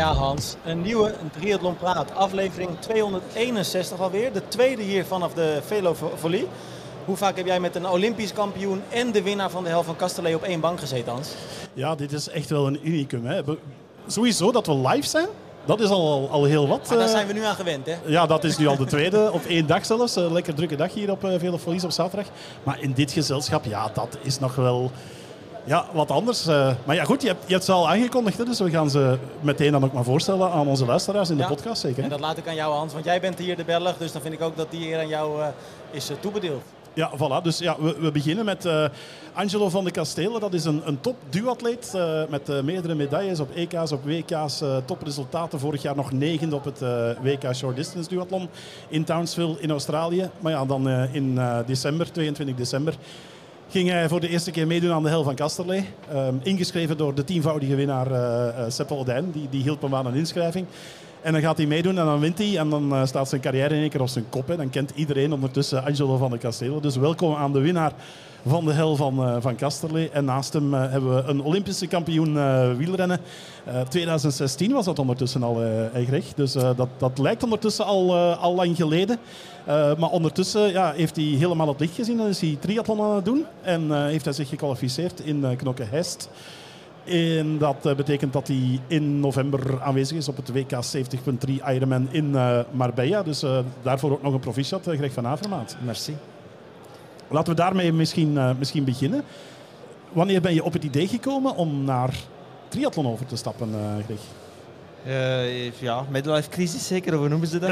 Ja, Hans, een nieuwe Triathlon Praat, aflevering 261 alweer. De tweede hier vanaf de Velo Volley. Hoe vaak heb jij met een Olympisch kampioen en de winnaar van de Hel van Casterlee op één bank gezeten, Hans? Ja, dit is echt wel een unicum. Hè. Sowieso dat we live zijn, dat is al heel wat. Maar daar zijn we nu aan gewend, hè? Ja, dat is nu al de tweede, op één dag zelfs. Lekker drukke dag hier op Velo Volley op zaterdag. Maar in dit gezelschap, ja, dat is nog wel... Ja, wat anders. Maar ja, goed, je hebt ze al aangekondigd. Hè, dus we gaan ze meteen dan ook maar voorstellen aan onze luisteraars in de podcast. Zeker. En dat laat ik aan jou, Hans. Want jij bent hier de Belg. Dus dan vind ik ook dat die eer aan jou is toebedeeld. Ja, voilà. Dus ja, we beginnen met Angelo van de Castelen. Dat is een top duatleet met meerdere medailles op EK's, op WK's. Topresultaten. Vorig jaar nog 9e op het WK Short Distance Duathlon in Townsville in Australië. Maar ja, dan in december, 22 december... ging hij voor de eerste keer meedoen aan de Hel van Casterlee. Ingeschreven door de 10-voudige winnaar Seppe Odijn. Die hielp hem aan een inschrijving. En dan gaat hij meedoen en dan wint hij. En dan staat zijn carrière in één keer op zijn kop. Hè. Dan kent iedereen ondertussen Angelo van de Castelen. Dus welkom aan de winnaar van de Hel van Casterlee. En naast hem hebben we een Olympische kampioen wielrennen. 2016 was dat ondertussen al, Greg. Dus dat lijkt ondertussen al lang geleden. Maar ondertussen heeft hij helemaal het licht gezien. Dan is hij triathlon aan het doen. En heeft hij zich gekwalificeerd in Knokke-Heist. En dat betekent dat hij in november aanwezig is op het WK 70.3 Ironman in Marbella. Dus daarvoor ook nog een proficiat, Greg van Avermaat. Merci. Laten we daarmee misschien beginnen. Wanneer ben je op het idee gekomen om naar triathlon over te stappen, Greg? Midlife crisis zeker, of hoe noemen ze dat?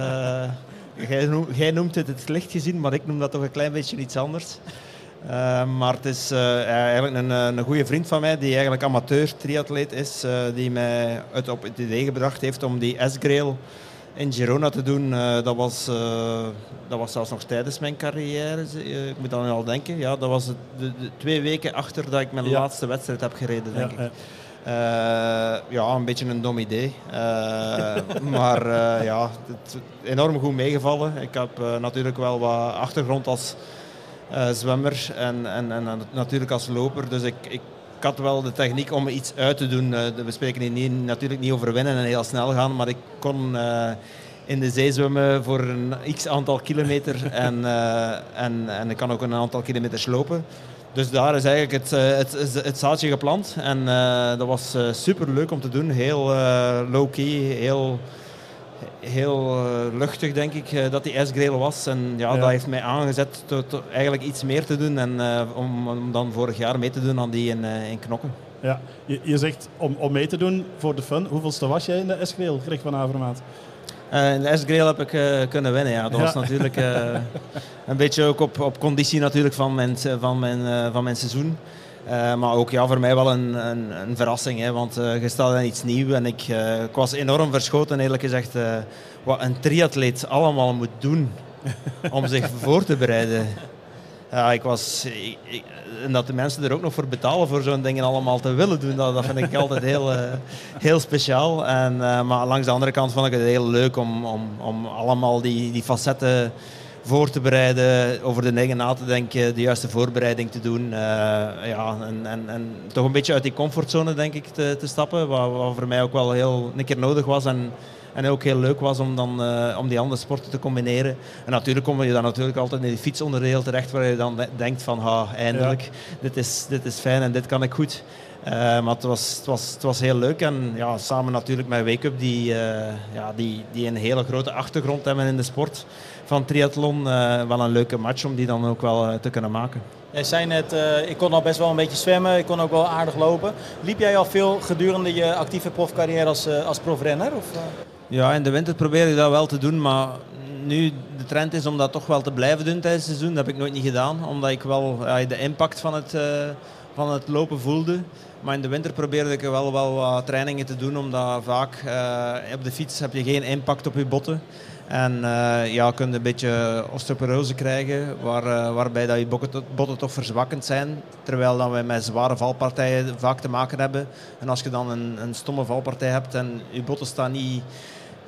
Jij noemt het licht gezien, maar ik noem dat toch een klein beetje iets anders. Maar het is eigenlijk een goede vriend van mij die eigenlijk amateur triatleet is, die mij op het idee gebracht heeft om die S-Grail in Girona te doen. Dat was zelfs nog tijdens mijn carrière. Ik moet dan al denken. Ja, dat was de 2 weken achter dat ik mijn laatste wedstrijd heb gereden, denk ik. Een beetje een dom idee. Maar het is enorm goed meegevallen. Ik heb natuurlijk wel wat achtergrond als zwemmer en natuurlijk als loper. Dus ik had wel de techniek om iets uit te doen. We spreken hier natuurlijk niet over winnen en heel snel gaan, maar ik kon in de zee zwemmen voor een x-aantal kilometer en ik kan ook een aantal kilometers lopen. Dus daar is eigenlijk het zaadje geplant en dat was super leuk om te doen. Heel low-key, heel luchtig denk ik dat die S-Grail was. En dat heeft mij aangezet tot eigenlijk iets meer te doen en om dan vorig jaar mee te doen aan die in Knokken. Ja, je zegt om mee te doen voor de fun. Hoeveelste was jij in de S-Grail, Greg van Avermaat? In de S-Grail heb ik kunnen winnen. Ja. Dat was natuurlijk een beetje ook op conditie natuurlijk van mijn seizoen. Maar ook voor mij wel een verrassing. Hè, want je staat in iets nieuws. En ik was enorm verschoten eerlijk gezegd. Wat een triatleet allemaal moet doen om zich voor te bereiden. Ja, en dat de mensen er ook nog voor betalen voor zo'n dingen allemaal te willen doen, dat vind ik altijd heel speciaal. Maar langs de andere kant vond ik het heel leuk om allemaal die facetten voor te bereiden, over de dingen na te denken, de juiste voorbereiding te doen. En toch een beetje uit die comfortzone denk ik te stappen, wat voor mij ook wel een keer nodig was. En ook heel leuk was om die andere sporten te combineren. En natuurlijk kom je dan natuurlijk altijd in die fietsonderdeel terecht waar je dan denkt van eindelijk, dit is fijn en dit kan ik goed. Maar het was heel leuk en samen natuurlijk met Wake Up die een hele grote achtergrond hebben in de sport van triathlon. Wel een leuke match om die dan ook wel te kunnen maken. Jij zei net, ik kon al best wel een beetje zwemmen, ik kon ook wel aardig lopen. Liep jij al veel gedurende je actieve profcarrière als profrenner? Of? Ja, in de winter probeer ik dat wel te doen, maar nu de trend is om dat toch wel te blijven doen tijdens het seizoen. Dat heb ik nooit niet gedaan, omdat ik wel de impact van het lopen voelde. Maar in de winter probeerde ik wel wat trainingen te doen, omdat vaak op de fiets heb je geen impact op je botten. En kun je een beetje osteoporose krijgen, waarbij dat je botten toch verzwakkend zijn. Terwijl dat we met zware valpartijen vaak te maken hebben. En als je dan een stomme valpartij hebt en je botten staan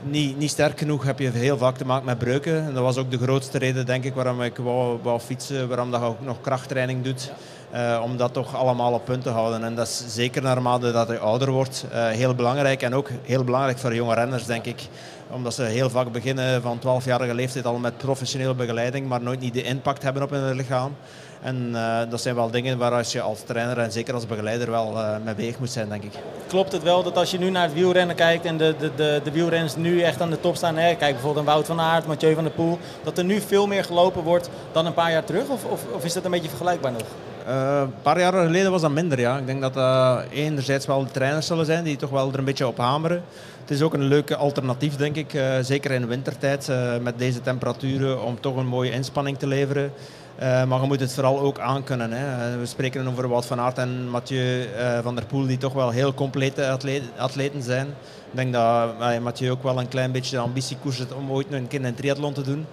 niet sterk genoeg, heb je heel vaak te maken met breuken. En dat was ook de grootste reden, denk ik, waarom ik wou fietsen, waarom dat je ook nog krachttraining doet. Om dat toch allemaal op punt te houden. En dat is zeker naarmate dat je ouder wordt heel belangrijk. En ook heel belangrijk voor jonge renners, denk ik. Omdat ze heel vaak beginnen van 12-jarige leeftijd al met professionele begeleiding, maar nooit niet de impact hebben op hun lichaam. En dat zijn wel dingen waar je als trainer en zeker als begeleider wel mee bezig moet zijn, denk ik. Klopt het wel dat als je nu naar het wielrennen kijkt en de wielrenners nu echt aan de top staan, hè? Kijk bijvoorbeeld aan Wout van Aert, Mathieu van der Poel, dat er nu veel meer gelopen wordt dan een paar jaar terug? Of is dat een beetje vergelijkbaar nog? Een paar jaar geleden was dat minder, ja. Ik denk dat enerzijds wel de trainers zullen zijn die toch wel er een beetje op hameren. Het is ook een leuke alternatief, denk ik. Zeker in de wintertijd met deze temperaturen om toch een mooie inspanning te leveren. Maar je moet het vooral ook aankunnen. Hè. We spreken over Wout van Aert en Mathieu van der Poel die toch wel heel complete atleten zijn. Ik denk dat Mathieu ook wel een klein beetje de ambitie koerst om ooit nog een keer een triathlon te doen.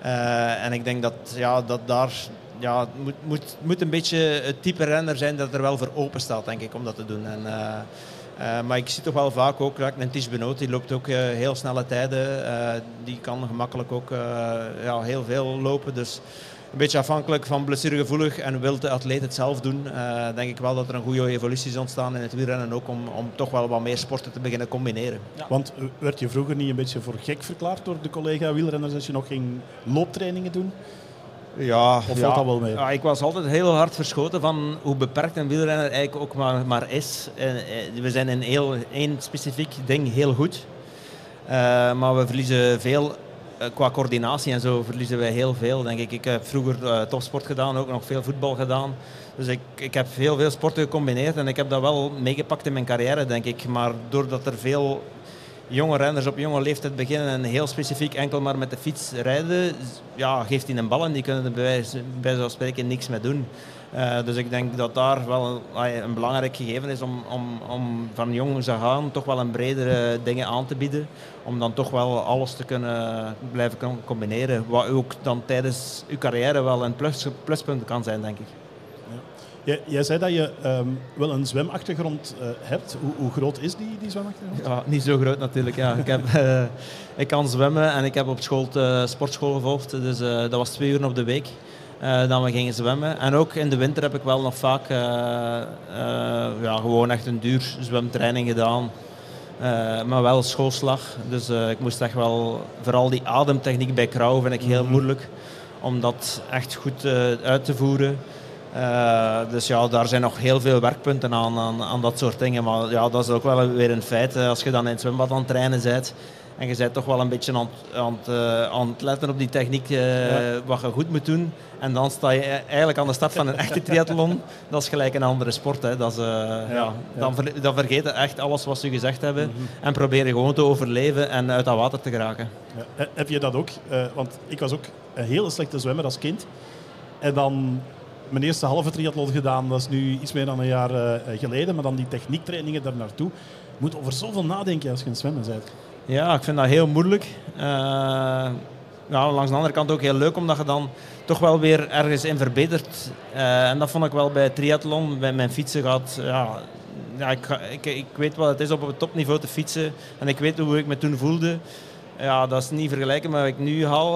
En ik denk dat daar... Ja, het moet een beetje het type renner zijn dat er wel voor open staat, denk ik, om dat te doen. Maar ik zie toch wel vaak ook, een Tish Benoot, die loopt ook heel snelle tijden. Die kan gemakkelijk ook heel veel lopen. Dus een beetje afhankelijk van blessuregevoelig en wil de atleet het zelf doen. Denk ik wel dat er een goede evolutie is ontstaan in het wielrennen ook om toch wel wat meer sporten te beginnen combineren. Ja. Want werd je vroeger niet een beetje voor gek verklaard door de collega wielrenners als je nog ging looptrainingen doen? Ja, of valt dat wel mee? Ja, ik was altijd heel hard verschoten van hoe beperkt een wielrenner eigenlijk ook maar is. We zijn in één specifiek ding heel goed. Maar we verliezen veel qua coördinatie en zo verliezen wij heel veel, denk ik. Ik heb vroeger topsport gedaan, ook nog veel voetbal gedaan. Dus ik heb heel veel sporten gecombineerd en ik heb dat wel meegepakt in mijn carrière, denk ik. Maar doordat er veel jonge renners op jonge leeftijd beginnen en heel specifiek enkel maar met de fiets rijden, geeft hij een bal en die kunnen er bij wijze van spreken niks mee doen. Dus ik denk dat daar wel een belangrijk gegeven is om van jongens af aan toch wel een bredere dingen aan te bieden. Om dan toch wel alles te kunnen blijven combineren. Wat ook dan tijdens uw carrière wel een pluspunt kan zijn, denk ik. Jij zei dat je wel een zwemachtergrond hebt. Hoe groot is die zwemachtergrond? Ja, niet zo groot natuurlijk. Ja. Ik kan zwemmen en ik heb op school sportschool gevolgd. Dus dat was 2 uur op de week dat we gingen zwemmen. En ook in de winter heb ik wel nog vaak gewoon echt een duur zwemtraining gedaan. Maar wel schoolslag. Dus ik moest echt wel... Vooral die ademtechniek bij krauw vind ik heel moeilijk. Om dat echt goed uit te voeren. Dus ja, daar zijn nog heel veel werkpunten aan dat soort dingen. Maar ja, dat is ook wel weer een feit. Als je dan in het zwembad aan het trainen bent en je bent toch wel een beetje aan het letten op die techniek, wat je goed moet doen. En dan sta je eigenlijk aan de start van een echte triathlon. Dat is gelijk een andere sport. Hè. Dat is, dan vergeet je echt alles wat ze gezegd hebben. En probeer je gewoon te overleven en uit dat water te geraken. Ja. Heb je dat ook? Want ik was ook een hele slechte zwemmer als kind. En dan... Mijn eerste halve triathlon gedaan, dat is nu iets meer dan een jaar geleden. Maar dan die techniektrainingen daar naartoe. Je moet over zoveel nadenken als je aan het zwemmen bent. Ja, ik vind dat heel moeilijk. Langs de andere kant ook heel leuk, omdat je dan toch wel weer ergens in verbetert. En dat vond ik wel bij triathlon, bij mijn fietsen gaat. Ik weet wat het is op het topniveau te fietsen. En ik weet hoe ik me toen voelde. Ja, dat is niet vergelijken met wat ik nu haal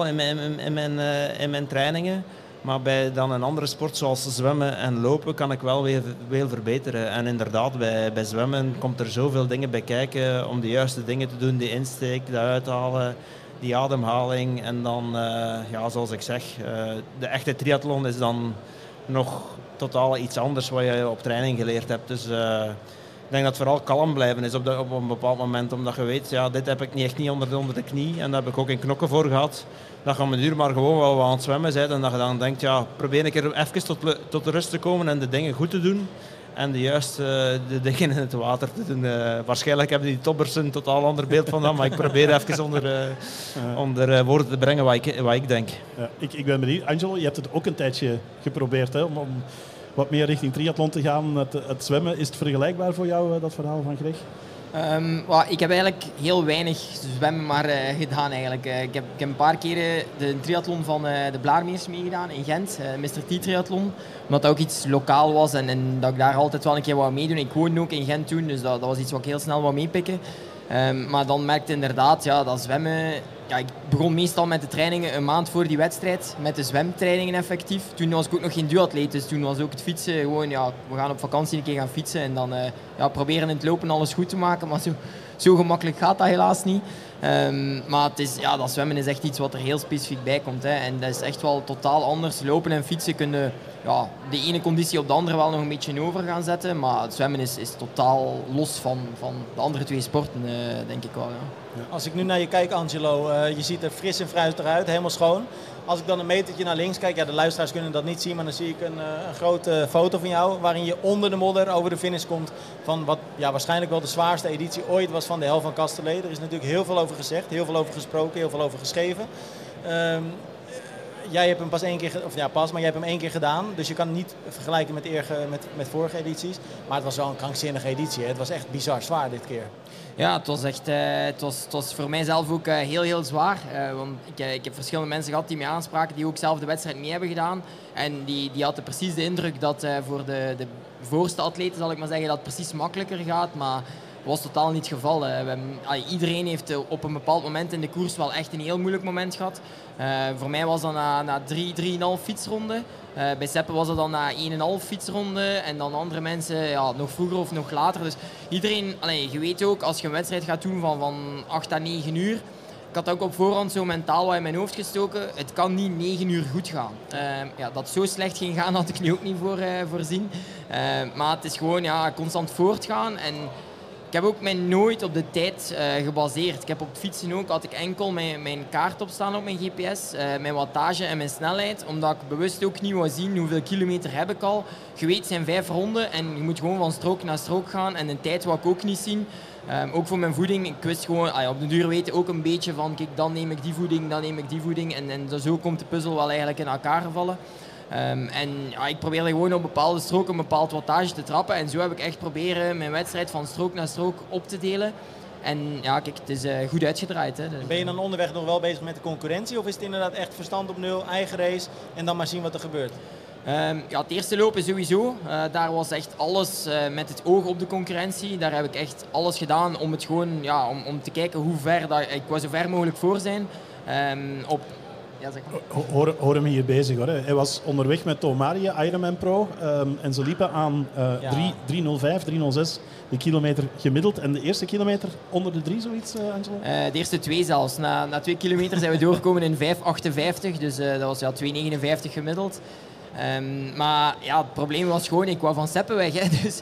in mijn trainingen. Maar bij dan een andere sport zoals zwemmen en lopen kan ik wel weer verbeteren. En inderdaad, bij zwemmen komt er zoveel dingen bij kijken om de juiste dingen te doen. Die insteek, de uithalen, die ademhaling. En dan, zoals ik zeg, de echte triathlon is dan nog totaal iets anders wat je op training geleerd hebt. Dus ik denk dat het vooral kalm blijven is op een bepaald moment. Omdat je weet, dit heb ik echt niet onder de knie. En daar heb ik ook in knokken voor gehad. Dat je om een uur maar gewoon wel aan het zwemmen bent. En dat je dan denkt, probeer een keer even tot de rust te komen en de dingen goed te doen. En de juiste de dingen in het water te doen. Waarschijnlijk hebben die toppers een totaal ander beeld van dat. Maar ik probeer even onder woorden te brengen wat ik denk. Ja, ik ben benieuwd. Angelo, je hebt het ook een tijdje geprobeerd hè, om wat meer richting triathlon te gaan. Het zwemmen, is het vergelijkbaar voor jou, dat verhaal van Greg? Ik heb eigenlijk heel weinig zwemmen maar gedaan eigenlijk. Ik heb een paar keren de triathlon van de Blaarmeers meegedaan in Gent, Mr. T triathlon. Omdat dat ook iets lokaal was en dat ik daar altijd wel een keer wou meedoen. Ik woonde ook in Gent toen, dus dat was iets wat ik heel snel wou meepikken. Maar dan merkte inderdaad dat zwemmen... Ja, ik begon meestal met de trainingen een maand voor die wedstrijd, met de zwemtrainingen effectief. Toen was ik ook nog geen duatleet, dus toen was ook het fietsen gewoon, we gaan op vakantie een keer gaan fietsen en dan proberen in het lopen alles goed te maken. Maar zo gemakkelijk gaat dat helaas niet. Maar het is, dat zwemmen is echt iets wat er heel specifiek bij komt. Hè. En dat is echt wel totaal anders. Lopen en fietsen kunnen de ene conditie op de andere wel nog een beetje over gaan zetten. Maar het zwemmen is totaal los van de andere twee sporten, denk ik wel. Ja. Als ik nu naar je kijk, Angelo, je ziet er fris en fruitig uit, helemaal schoon. Als ik dan een metertje naar links kijk, de luisteraars kunnen dat niet zien, maar dan zie ik een grote foto van jou waarin je onder de modder over de finish komt van wat waarschijnlijk wel de zwaarste editie ooit was van de Hel van Castellet. Er is natuurlijk heel veel over gezegd, heel veel over gesproken, heel veel over geschreven. Jij hebt hem maar jij hebt hem 1 keer gedaan, dus je kan het niet vergelijken met vorige edities. Maar het was wel een krankzinnige editie, hè? Het was echt bizar zwaar dit keer. Ja, het was echt het was voor mijzelf ook heel, heel zwaar. Want ik heb verschillende mensen gehad die mij aanspraken, die ook zelf de wedstrijd mee hebben gedaan. En die hadden precies de indruk dat voor de voorste atleten, zal ik maar zeggen, dat het precies makkelijker gaat. Maar dat was totaal niet het geval. Iedereen heeft op een bepaald moment in de koers wel echt een heel moeilijk moment gehad. Voor mij was dat na 3,5 fietsronden. Bij Seppe was dat dan na 1,5 fietsronde en dan andere mensen nog vroeger of nog later. Dus iedereen, je weet ook, als je een wedstrijd gaat doen van 8 à 9 uur, ik had ook op voorhand zo mentaal wat in mijn hoofd gestoken, het kan niet 9 uur goed gaan. Dat het zo slecht ging gaan had ik nu ook niet voorzien. Maar het is gewoon constant voortgaan en ik heb ook mij nooit op de tijd gebaseerd. Ik heb op het fietsen ook, had ik enkel mijn kaart op staan op mijn GPS, mijn wattage en mijn snelheid, omdat ik bewust ook niet wou zien hoeveel kilometer heb ik al. Je weet, het zijn 5 ronden en je moet gewoon van strook naar strook gaan en een tijd wou ik ook niet zien. Ook voor mijn voeding, ik wist gewoon, op de duur weten ook een beetje van, kijk, dan neem ik die voeding, dan neem ik die voeding en zo komt de puzzel wel eigenlijk in elkaar gevallen. Ik probeerde gewoon op bepaalde stroken een bepaald wattage te trappen. En zo heb ik echt proberen mijn wedstrijd van strook naar strook op te delen. En kijk, het is goed uitgedraaid. Hè. Dus, ben je dan onderweg nog wel bezig met de concurrentie? Of is het inderdaad echt verstand op nul, eigen race en dan maar zien wat er gebeurt? Het eerste lopen sowieso. Daar was echt alles met het oog op de concurrentie. Daar heb ik echt alles gedaan om het gewoon, om te kijken hoe ver ik wou zo ver mogelijk voor zijn. Ja, zeg maar. Hoor hem hier bezig hoor. Hij was onderweg met Tomaria, Ironman Pro. En ze liepen aan 3:05, 3:06 de kilometer gemiddeld. En de eerste kilometer onder de 3 zoiets, Angelo? De eerste 2 zelfs. Na 2 kilometer zijn we doorgekomen in 5:58. Dus dat was 2:59 gemiddeld. Maar het probleem was gewoon, ik wou van Seppe weg. Hè. Dus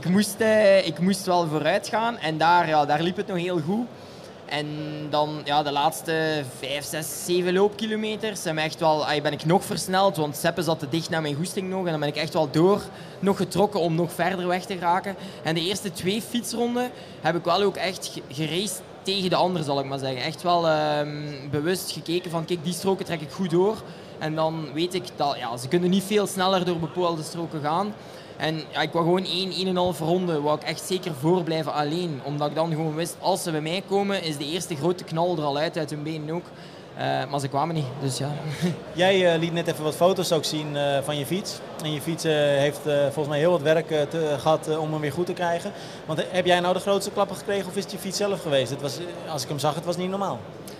ik moest wel vooruit gaan. En daar liep het nog heel goed. En dan de laatste 5, 6, 7 loopkilometers ben ik nog versneld, want Seppe zat te dicht naar mijn goesting nog. En dan ben ik echt wel nog getrokken om nog verder weg te raken. En de eerste 2 fietsronden heb ik wel ook echt geraced tegen de anderen, zal ik maar zeggen. Echt wel bewust gekeken van, kijk, die stroken trek ik goed door. En dan weet ik dat ze kunnen niet veel sneller door bepaalde stroken gaan. En ik wou gewoon 1,5 ronde, wou ik echt zeker voorblijven alleen. Omdat ik dan gewoon wist, als ze bij mij komen, is de eerste grote knal er al uit hun benen ook. Maar ze kwamen niet, dus ja. Jij liet net even wat foto's ook zien van je fiets. En je fiets heeft volgens mij heel wat werk gehad om hem weer goed te krijgen. Want heb jij nou de grootste klappen gekregen of is het je fiets zelf geweest? Het was, als ik hem zag, het was niet normaal.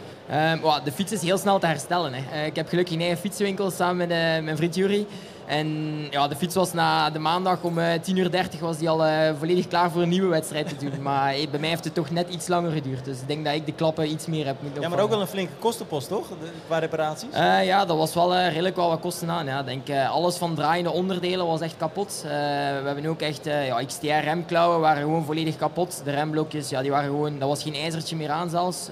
De fiets is heel snel te herstellen. Hè. Ik heb gelukkig een eigen fietswinkel samen met mijn vriend Jury. En de fiets was na de maandag om 10:30 was die al volledig klaar voor een nieuwe wedstrijd te doen. Maar bij mij heeft het toch net iets langer geduurd. Dus ik denk dat ik de klappen iets meer heb moeten opvangen. Ja, maar ook wel een flinke kostenpost, toch? Qua reparaties? Dat was wel redelijk wel wat kosten aan. Ja. Ik denk, alles van draaiende onderdelen was echt kapot. We hebben ook echt XTR-remklauwen waren gewoon volledig kapot. De remblokjes, die waren gewoon, dat was geen ijzertje meer aan zelfs.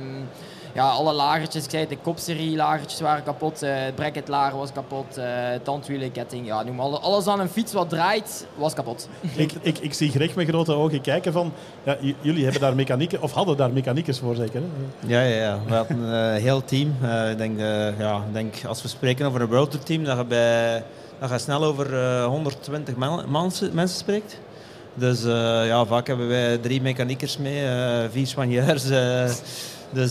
Alle lagertjes, ik zei de kopserie-lagertjes waren kapot, het bracketlager was kapot, tandwielen, ketting, noem maar alles aan een fiets wat draait, was kapot. Ik zie Greg met grote ogen kijken van, jullie hebben daar mechanieken, of hadden daar mechaniekers voor zeker? Hè? Ja. We hadden een heel team. Ik denk als we spreken over een World Tour team, dat je snel over 120 mensen spreekt. Dus vaak hebben wij 3 mechaniekers mee, 4 soigneurs. Dus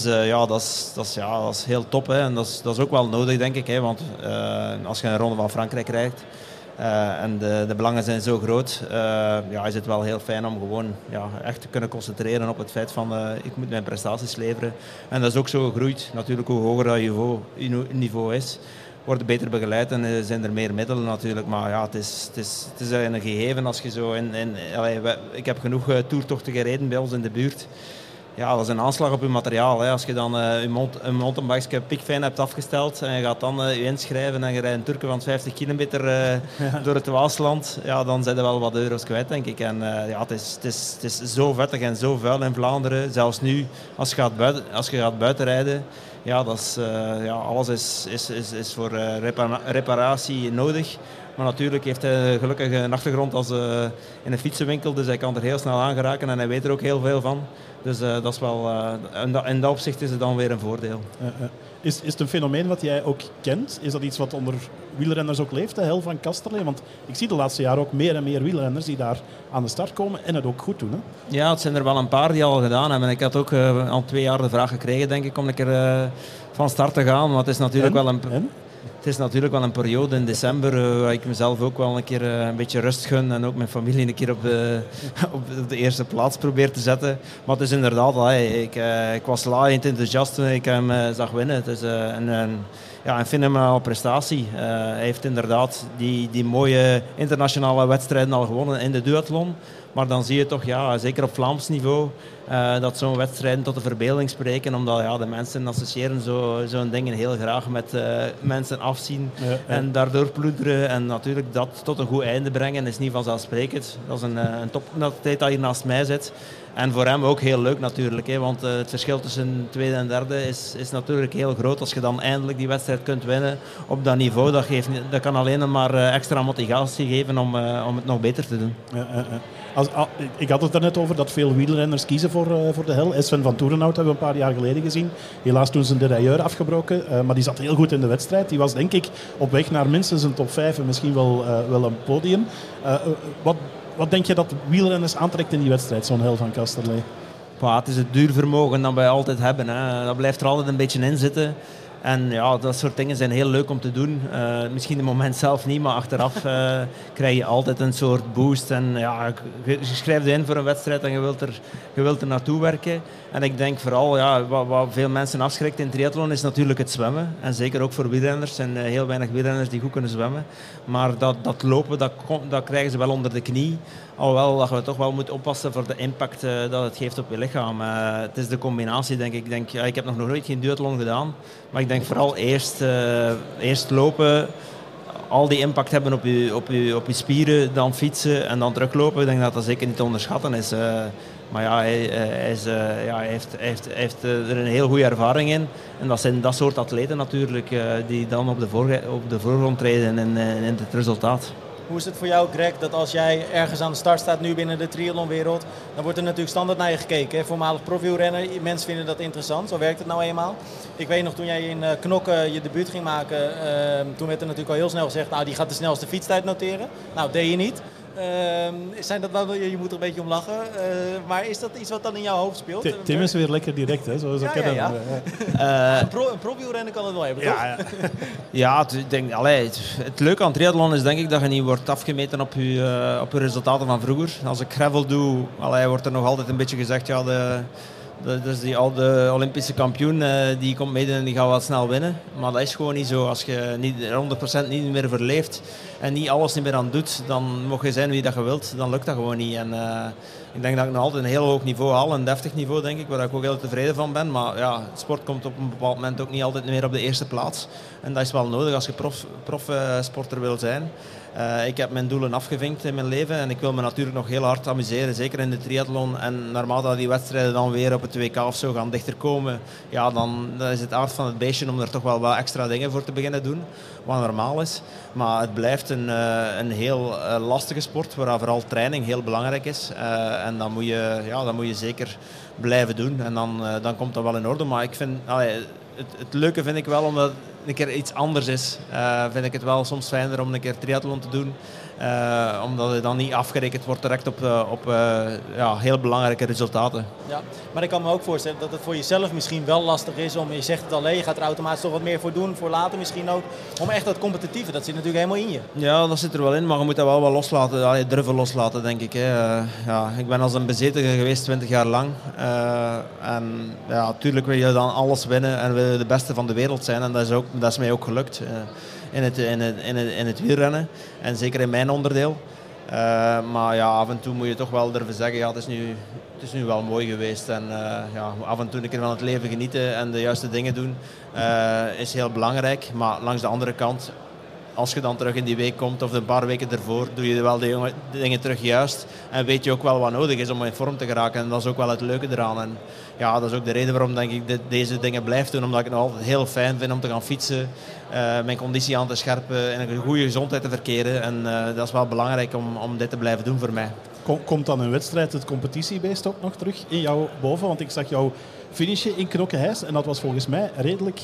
dat is heel top. Hè. En dat is ook wel nodig, denk ik. Hè. Want als je een Ronde van Frankrijk krijgt, En de belangen zijn zo groot. Is het wel heel fijn om gewoon echt te kunnen concentreren op het feit van ik moet mijn prestaties leveren. En dat is ook zo gegroeid. Natuurlijk, hoe hoger dat je niveau is, wordt het beter begeleid en zijn er meer middelen natuurlijk. Maar het is een gegeven als je zo... ik heb genoeg toertochten gereden bij ons in de buurt. Ja, dat is een aanslag op je materiaal. Hè. Als je dan een mountainbike piekfijn hebt afgesteld en je gaat dan je inschrijven en je rijdt een Turken van 50 kilometer door het Waasland, dan zijn er wel wat euro's kwijt, denk ik. En het is zo vettig en zo vuil in Vlaanderen. Zelfs nu, als je gaat buitenrijden, alles is voor reparatie nodig. Maar natuurlijk heeft hij gelukkig een achtergrond als in een fietsenwinkel, dus hij kan er heel snel aan geraken en hij weet er ook heel veel van. Dus dat is wel, in dat opzicht is het dan weer een voordeel. Is het een fenomeen wat jij ook kent? Is dat iets wat onder wielrenners ook leeft, de hel van Kasterlee? Want ik zie de laatste jaren ook meer en meer wielrenners die daar aan de start komen en het ook goed doen. Hè? Ja, het zijn er wel een paar die al gedaan hebben. Ik had ook al 2 jaar de vraag gekregen, denk ik, om een keer van start te gaan. Maar het is natuurlijk wel een... Het is natuurlijk wel een periode in december waar ik mezelf ook wel een keer een beetje rust gun en ook mijn familie een keer op de eerste plaats probeer te zetten. Maar het is inderdaad, ik was laaiend enthousiast toen ik hem zag winnen. Het is een fenomenale prestatie. Hij heeft inderdaad die mooie internationale wedstrijden al gewonnen in de duathlon. Maar dan zie je toch, zeker op Vlaams niveau, dat zo'n wedstrijden tot de verbeelding spreken. Omdat de mensen associëren zo'n dingen heel graag met mensen afzien en daardoor ploeteren. En natuurlijk dat tot een goed einde brengen is niet vanzelfsprekend. Dat is een topatleet dat hier naast mij zit. En voor hem ook heel leuk natuurlijk. Want het verschil tussen tweede en derde is natuurlijk heel groot. Als je dan eindelijk die wedstrijd kunt winnen op dat niveau, dat kan alleen maar extra motivatie geven om het nog beter te doen. Ik had het er net over dat veel wielrenners kiezen voor de hel. Sven van Toerenhout hebben we een paar jaar geleden gezien. Helaas toen zijn de derailleur afgebroken. Maar die zat heel goed in de wedstrijd. Die was denk ik op weg naar minstens een top 5 en misschien wel een podium. Wat denk je dat wielrenners aantrekt in die wedstrijd, zo'n hel van Kasterlee? Het is het duurvermogen dat wij altijd hebben. Hè. Dat blijft er altijd een beetje in zitten. En dat soort dingen zijn heel leuk om te doen. Misschien het moment zelf niet, maar achteraf krijg je altijd een soort boost. En je schrijft je in voor een wedstrijd en je wilt er naartoe werken. En ik denk vooral, wat veel mensen afschrikt in triathlon is natuurlijk het zwemmen. En zeker ook voor wielrenners. Er zijn heel weinig wielrenners die goed kunnen zwemmen. Maar dat lopen, dat krijgen ze wel onder de knie. Alhoewel dat we toch wel moeten oppassen voor de impact dat het geeft op je lichaam. Het is de combinatie, denk ik. Ik heb nog nooit geen duathlon gedaan. Maar ik denk vooral eerst lopen, al die impact hebben op je spieren, dan fietsen en dan teruglopen. Ik denk dat dat zeker niet te onderschatten is. Maar hij heeft er een heel goede ervaring in. En dat zijn dat soort atleten natuurlijk die dan op de voorgrond treden in het resultaat. Hoe is het voor jou, Greg, dat als jij ergens aan de start staat nu binnen de triathlonwereld, dan wordt er natuurlijk standaard naar je gekeken. Hè? Voormalig profielrenner, mensen vinden dat interessant, zo werkt het nou eenmaal. Ik weet nog, toen jij in Knokke je debuut ging maken, toen werd er natuurlijk al heel snel gezegd, nou die gaat de snelste fietstijd noteren. Nou, deed je niet. Zijn dat wel, je moet er een beetje om lachen, maar is dat iets wat dan in jouw hoofd speelt? Tim is weer lekker direct, hè? Zo kennen we een profielrenner kan het wel hebben, toch? Het leuke aan triathlon is denk ik dat je niet wordt afgemeten op je resultaten van vroeger. Als ik gravel doe, wordt er nog altijd een beetje gezegd, dus de Olympische kampioen die komt mee en die gaat wel snel winnen. Maar dat is gewoon niet zo. Als je niet 100% niet meer verleeft en niet alles niet meer aan doet, dan mag je zijn wie dat je wilt. Dan lukt dat gewoon niet. En ik denk dat ik nog altijd een heel hoog niveau haal, een deftig niveau denk ik, waar ik ook heel tevreden van ben. Maar sport komt op een bepaald moment ook niet altijd meer op de eerste plaats. En dat is wel nodig als je profsporter wil zijn. Ik heb mijn doelen afgevinkt in mijn leven en ik wil me natuurlijk nog heel hard amuseren, zeker in de triathlon. En naarmate die wedstrijden dan weer op het WK of zo gaan dichter komen, dan is het aard van het beestje om er toch wel wat extra dingen voor te beginnen doen, wat normaal is. Maar het blijft een heel lastige sport, waar vooral training heel belangrijk is. En dat moet je zeker blijven doen en dan komt dat wel in orde. Maar ik vind, het leuke vind ik wel, omdat het een keer iets anders is, vind ik het wel soms fijner om een keer triathlon te doen Omdat je dan niet afgerekend wordt direct op heel belangrijke resultaten. Ja, maar ik kan me ook voorstellen dat het voor jezelf misschien wel lastig is om, je zegt het al, je gaat er automatisch toch wat meer voor doen, voor later misschien ook, om echt dat competitieve, dat zit natuurlijk helemaal in je. Ja, dat zit er wel in, maar je moet dat wel wat loslaten, durven loslaten, denk ik. Hè. Ik ben als een bezetiger geweest 20 jaar lang. En ja, natuurlijk wil je dan alles winnen en wil je de beste van de wereld zijn. En dat is mij ook gelukt in het wielrennen. En zeker in mijn onderdeel. Maar ja, af en toe moet je toch wel durven zeggen, ja, het is nu wel mooi geweest. En af en toe een keer van het leven genieten en de juiste dingen doen is heel belangrijk. Maar langs de andere kant, als je dan terug in die week komt of een paar weken ervoor, doe je wel de dingen terug juist. En weet je ook wel wat nodig is om in vorm te geraken. En dat is ook wel het leuke eraan. En ja, dat is ook de reden waarom denk ik deze dingen blijf doen. Omdat ik het nog altijd heel fijn vind om te gaan fietsen. Mijn conditie aan te scherpen en een goede gezondheid te verkeren. En dat is wel belangrijk om dit te blijven doen voor mij. Komt dan een wedstrijd, het competitiebeest ook nog terug in jou boven? Want ik zag jou finishen in Knokke-Heist en dat was volgens mij redelijk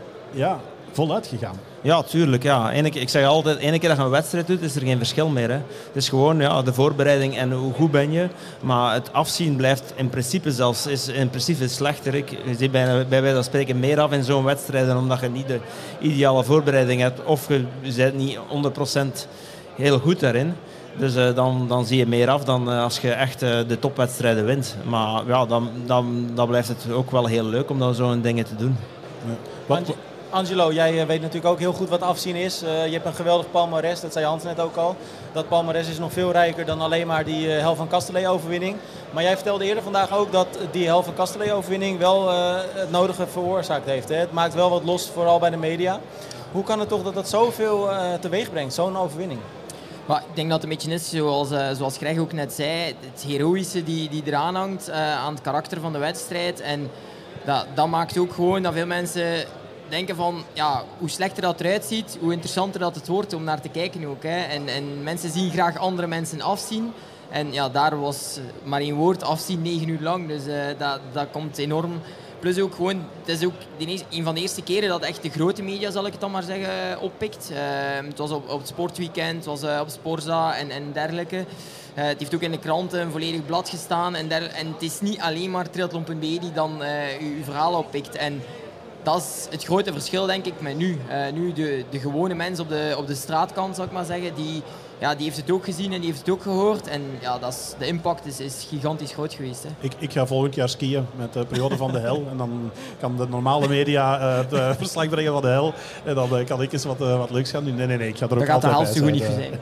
voluit gegaan. Ja, tuurlijk. Ja. Ik zeg altijd, ene keer dat je een wedstrijd doet, is er geen verschil meer. Hè. Het is gewoon de voorbereiding en hoe goed ben je. Maar het afzien blijft in principe slechter. Ik zie bij wijze van spreken meer af in zo'n wedstrijd, omdat je niet de ideale voorbereiding hebt of je bent niet 100% heel goed daarin. Dus dan zie je meer af dan als je echt de topwedstrijden wint. Maar ja, dan blijft het ook wel heel leuk om dan zo'n dingen te doen. Ja. Angelo, jij weet natuurlijk ook heel goed wat afzien is. Je hebt een geweldig palmares, dat zei Hans net ook al. Dat palmares is nog veel rijker dan alleen maar die Hel van Castellet-overwinning. Maar jij vertelde eerder vandaag ook dat die Hel van Castellet-overwinning wel het nodige veroorzaakt heeft. Hè? Het maakt wel wat los, vooral bij de media. Hoe kan het toch dat dat zoveel teweeg brengt, zo'n overwinning? Maar ik denk dat het een beetje is zoals Greg ook net zei. Het heroïsche die eraan hangt aan het karakter van de wedstrijd. En dat maakt ook gewoon dat veel mensen denken van, ja, hoe slechter dat eruit ziet, hoe interessanter dat het wordt om naar te kijken ook. Hè. En mensen zien graag andere mensen afzien. En ja, daar was maar één woord, afzien, 9 uur lang. Dus dat komt enorm. Plus ook gewoon, het is ook een van de eerste keren dat echt de grote media, zal ik het dan maar zeggen, oppikt. Het was op het sportweekend, het was op Sporza en dergelijke. Het heeft ook in de kranten een volledig blad gestaan. En het is niet alleen maar triathlon.be die dan uw verhaal oppikt. En dat is het grote verschil, denk ik, met nu. Nu de gewone mens op de straatkant, zal ik maar zeggen, die heeft het ook gezien en die heeft het ook gehoord. En ja, de impact is gigantisch groot geweest. Hè. Ik ga volgend jaar skiën met de periode van de hel. En dan kan de normale media het verslag brengen van de hel. En dan kan ik eens wat leuks gaan doen. Nee, ik ga er ook altijd bij zijn. Daar gaat de helft goed niet voor zijn.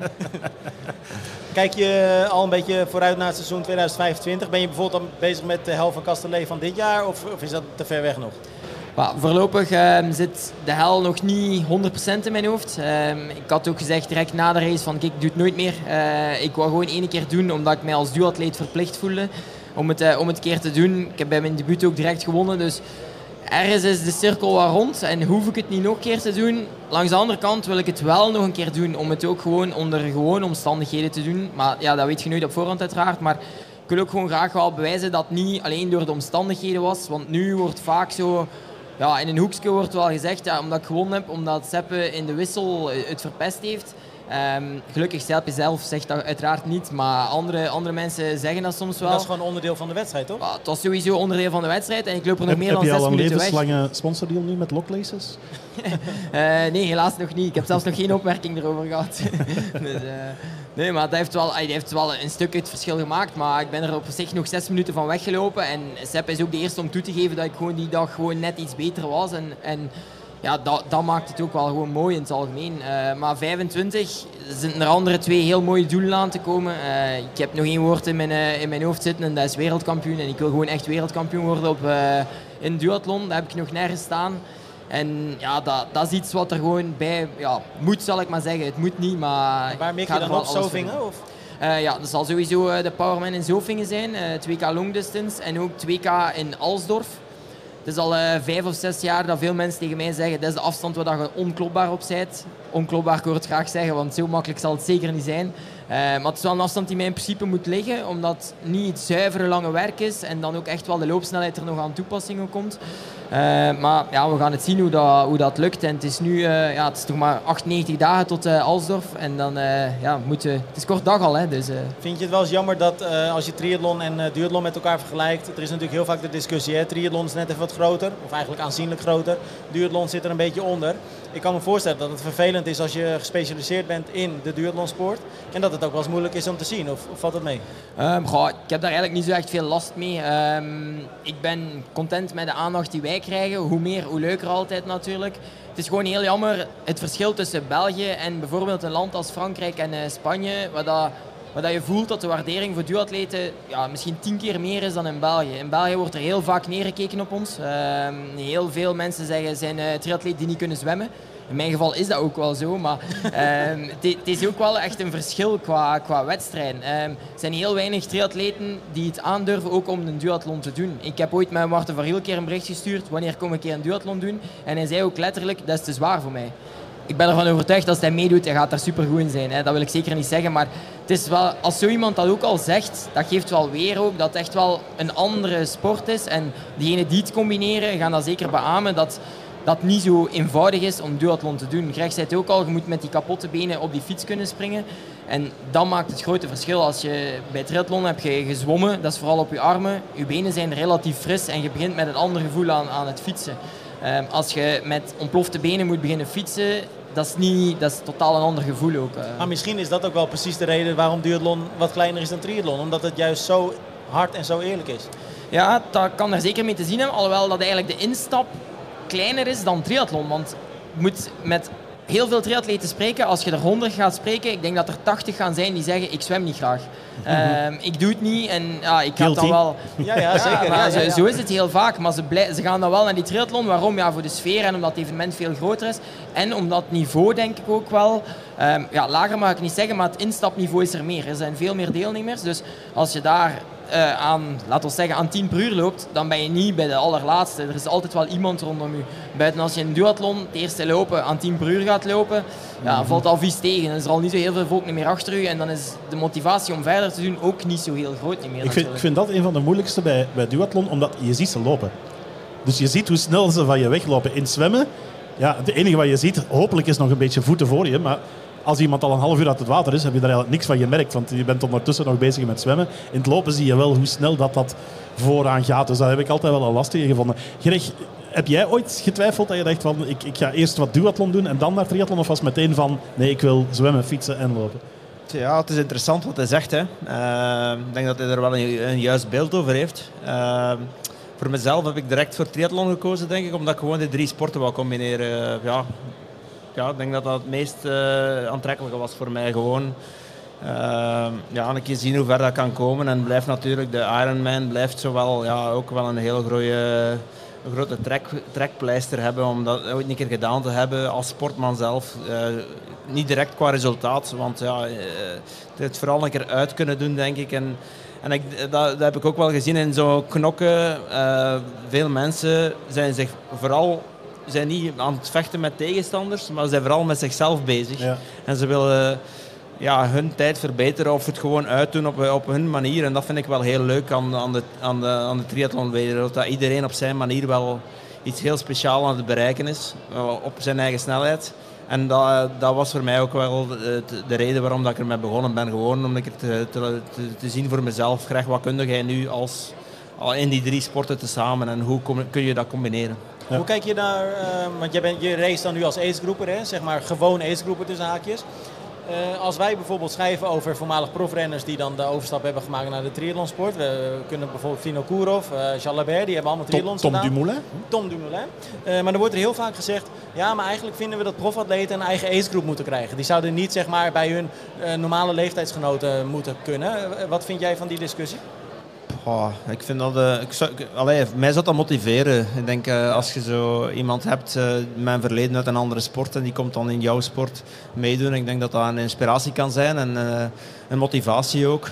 Kijk je al een beetje vooruit naar het seizoen 2025? Ben je bijvoorbeeld al bezig met de Hel van Castellet van dit jaar? Of is dat te ver weg nog? Voorlopig zit de hel nog niet 100% in mijn hoofd. Ik had ook gezegd direct na de race van kijk, ik doe het nooit meer. Ik wou gewoon 1 keer doen omdat ik mij als duatleet verplicht voelde om het een keer te doen. Ik heb bij mijn debuut ook direct gewonnen. Dus ergens is de cirkel wat rond en hoef ik het niet nog een keer te doen. Langs de andere kant wil ik het wel nog een keer doen om het ook gewoon onder gewone omstandigheden te doen. Maar ja, dat weet je nooit op voorhand uiteraard. Maar ik wil ook gewoon graag wel bewijzen dat het niet alleen door de omstandigheden was. Want nu wordt vaak zo... Ja, in een hoekje wordt wel gezegd, omdat ik gewonnen heb, omdat Seppe in de wissel het verpest heeft. Gelukkig Seppe zelf zegt dat uiteraard niet, maar andere mensen zeggen dat soms wel. Dat is gewoon onderdeel van de wedstrijd, toch? Het was sowieso onderdeel van de wedstrijd en ik loop er nog meer dan 6 minuten weg. Heb je al een levenslange sponsordeal nu met Locklaces? Nee, helaas nog niet. Ik heb zelfs nog geen opmerking erover gehad. Dus, nee, maar dat heeft wel een stuk het verschil gemaakt. Maar ik ben er op zich nog 6 minuten van weggelopen. En Sepp is ook de eerste om toe te geven dat ik gewoon die dag gewoon net iets beter was. En ja, dat maakt het ook wel gewoon mooi in het algemeen. Maar 25 zijn er andere 2 heel mooie doelen aan te komen. Ik heb nog 1 woord in mijn hoofd zitten en dat is wereldkampioen. En ik wil gewoon echt wereldkampioen worden in duathlon. Dat heb ik nog nergens staan. En ja, dat is iets wat er gewoon bij moet, zal ik maar zeggen. Het moet niet, maar... Waar mik je dan op? Zovingen? Of? Ja, dat zal sowieso de Powerman in Zofingen zijn. 2K long distance en ook 2K in Alsdorf. Het is al 5 of 6 jaar dat veel mensen tegen mij zeggen dat is de afstand waar je onklopbaar op bent. onklopbaar, ik hoor het graag zeggen, want zo makkelijk zal het zeker niet zijn. Maar het is wel een afstand die mij in principe moet liggen, omdat het niet het zuivere lange werk is en dan ook echt wel de loopsnelheid er nog aan toepassingen komt. Maar ja, we gaan het zien hoe dat lukt. En het is nu het is toch maar 98 dagen tot Alsdorf. En dan het is kort dag al. Hè, dus, Vind je het wel eens jammer dat als je triathlon en duathlon met elkaar vergelijkt, er is natuurlijk heel vaak de discussie, hè? Triathlon is net even wat groter, of eigenlijk aanzienlijk groter. Duathlon zit er een beetje onder. Ik kan me voorstellen dat het vervelend is als je gespecialiseerd bent in de duathlonsport en dat het ook wel eens moeilijk is om te zien. Of valt het mee? Ik heb daar eigenlijk niet zo echt veel last mee. Ik ben content met de aandacht die wij krijgen. Hoe meer, hoe leuker altijd natuurlijk. Het is gewoon heel jammer het verschil tussen België en bijvoorbeeld een land als Frankrijk en Spanje, waar je voelt dat de waardering voor duatleten misschien 10 keer meer is dan in België. In België wordt er heel vaak neergekeken op ons. Heel veel mensen zeggen zijn triatleten die niet kunnen zwemmen. In mijn geval is dat ook wel zo, maar het is ook wel echt een verschil qua wedstrijden. Er zijn heel weinig triatleten die het aandurven ook om een duathlon te doen. Ik heb ooit met Marten van Riel een keer een bericht gestuurd, wanneer kom ik een een duathlon doen? En hij zei ook letterlijk, dat is te zwaar voor mij. Ik ben ervan overtuigd dat als hij meedoet, hij gaat daar supergoed in zijn. Hè. Dat wil ik zeker niet zeggen, maar het is wel, als zo iemand dat ook al zegt, dat geeft wel weer ook dat het echt wel een andere sport is. En diegenen die het combineren, gaan dat zeker beamen dat niet zo eenvoudig is om duathlon te doen. Greg zei het ook al, je moet met die kapotte benen op die fiets kunnen springen. En dat maakt het grote verschil. Als je bij triathlon heb je gezwommen, dat is vooral op je armen. Je benen zijn relatief fris en je begint met een ander gevoel aan het fietsen. Als je met ontplofte benen moet beginnen fietsen, dat is totaal een ander gevoel ook. Maar misschien is dat ook wel precies de reden waarom duathlon wat kleiner is dan triathlon. Omdat het juist zo hard en zo eerlijk is. Ja, dat kan er zeker mee te zien hebben. Alhoewel dat eigenlijk de instap kleiner is dan triathlon. Want je moet met heel veel triatleten spreken. Als je er 100 gaat spreken, ik denk dat er 80 gaan zijn die zeggen ik zwem niet graag. Ik doe het niet en ik ga het dan wel... Ja, zeker. Maar zo is het heel vaak. Maar ze gaan dan wel naar die triathlon. Waarom? Ja, voor de sfeer en omdat het evenement veel groter is. En omdat het niveau denk ik ook wel... lager mag ik niet zeggen, maar het instapniveau is er meer. Er zijn veel meer deelnemers. Dus als je daar... aan 10 per uur loopt, dan ben je niet bij de allerlaatste. Er is altijd wel iemand rondom je. Buiten als je in een duathlon het eerste lopen aan 10 per uur gaat lopen, valt al vies tegen. Dan is er al niet zo heel veel volk meer achter je en dan is de motivatie om verder te doen ook niet zo heel groot meer. Ik vind dat een van de moeilijkste bij duathlon, omdat je ziet ze lopen. Dus je ziet hoe snel ze van je weglopen. In zwemmen, het enige wat je ziet, hopelijk is nog een beetje voeten voor je, maar als iemand al een half uur uit het water is, heb je daar eigenlijk niks van gemerkt, want je bent ondertussen nog bezig met zwemmen. In het lopen zie je wel hoe snel dat vooraan gaat. Dus daar heb ik altijd wel een last in gevonden. Greg, heb jij ooit getwijfeld dat je dacht van ik ga eerst wat duathlon doen en dan naar triathlon? Of was het meteen van nee, ik wil zwemmen, fietsen en lopen? Ja, het is interessant wat hij zegt. Hè. Ik denk dat hij er wel een juist beeld over heeft. Voor mezelf heb ik direct voor triathlon gekozen, denk ik, omdat ik gewoon de 3 sporten wou combineren. Ik denk dat dat het meest aantrekkelijke was voor mij. Gewoon een keer zien hoe ver dat kan komen. En blijft natuurlijk, de Ironman blijft zowel ook wel een heel grote trekpleister hebben om dat ooit een keer gedaan te hebben als sportman zelf. Niet direct qua resultaat, want het vooral een keer uit kunnen doen, denk ik. En dat heb ik ook wel gezien in zo'n knokken. Veel mensen zijn niet aan het vechten met tegenstanders, maar ze zijn vooral met zichzelf bezig. Ja. En ze willen hun tijd verbeteren of het gewoon uitdoen op hun manier. En dat vind ik wel heel leuk aan de triathlonwereld. Dat iedereen op zijn manier wel iets heel speciaals aan het bereiken is, op zijn eigen snelheid. En dat was voor mij ook wel de reden waarom dat ik ermee begonnen ben. Gewoon om te zien voor mezelf, Greg, wat kun jij nu in die 3 sporten tezamen en hoe kun je dat combineren? Ja. Hoe kijk je naar, want je race dan nu als agegroeper, hè? Zeg maar gewoon agegroeper tussen haakjes. Als wij bijvoorbeeld schrijven over voormalig profrenners die dan de overstap hebben gemaakt naar de triathlonsport. We kunnen bijvoorbeeld Vino Kourov, Jalabert, die hebben allemaal triathlons gedaan. Tom Dumoulin. Maar er wordt er heel vaak gezegd, maar eigenlijk vinden we dat profatleten een eigen agegroep moeten krijgen. Die zouden niet zeg maar bij hun normale leeftijdsgenoten moeten kunnen. Wat vind jij van die discussie? Ik vind dat... mij zou dat motiveren. Ik denk, als je zo iemand hebt met een verleden uit een andere sport en die komt dan in jouw sport meedoen, ik denk dat dat een inspiratie kan zijn en een motivatie ook.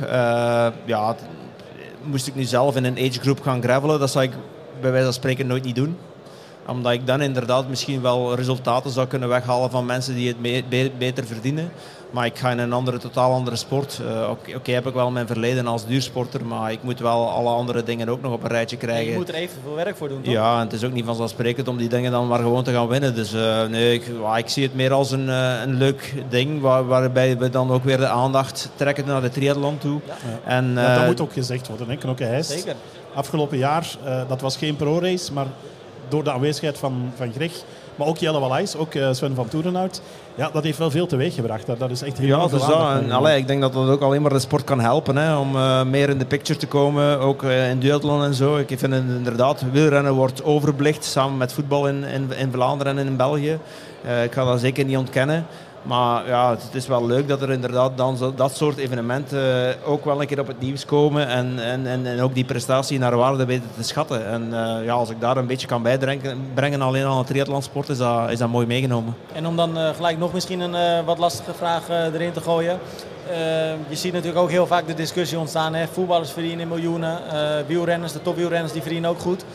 Moest ik nu zelf in een agegroep gaan gravelen, dat zou ik bij wijze van spreken nooit niet doen. Omdat ik dan inderdaad misschien wel resultaten zou kunnen weghalen van mensen die het beter verdienen. Maar ik ga in een totaal andere sport. Oké, heb ik wel mijn verleden als duursporter, maar ik moet wel alle andere dingen ook nog op een rijtje krijgen. En je moet er evenveel werk voor doen, toch? Ja, en het is ook niet vanzelfsprekend om die dingen dan maar gewoon te gaan winnen. Dus nee, ik zie het meer als een leuk ding, waarbij we dan ook weer de aandacht trekken naar de triathlon toe. Ja. En, dat moet ook gezegd worden, hè? Knokke Heist. Zeker. Afgelopen jaar, dat was geen pro-race, maar door de aanwezigheid van Greg, maar ook Jelle Wallace, ook Sven van Toerenhout, ja, dat heeft wel veel teweeg gebracht. Dat is echt heel veel aandacht. Ik denk dat dat ook alleen maar de sport kan helpen, hè, om meer in de picture te komen, ook in duathlon en zo. Ik vind het inderdaad, wielrennen wordt overbelicht, samen met voetbal in Vlaanderen en in België. Ik ga dat zeker niet ontkennen. Maar ja, het is wel leuk dat er inderdaad dan dat soort evenementen ook wel een keer op het nieuws komen en ook die prestatie naar waarde weten te schatten. En als ik daar een beetje kan bijbrengen alleen aan het triathlonsport, is dat mooi meegenomen. En om dan gelijk nog misschien een wat lastige vraag erin te gooien. Je ziet natuurlijk ook heel vaak de discussie ontstaan. Hè? Voetballers verdienen miljoenen, wielrenners, de topwielrenners die verdienen ook goed.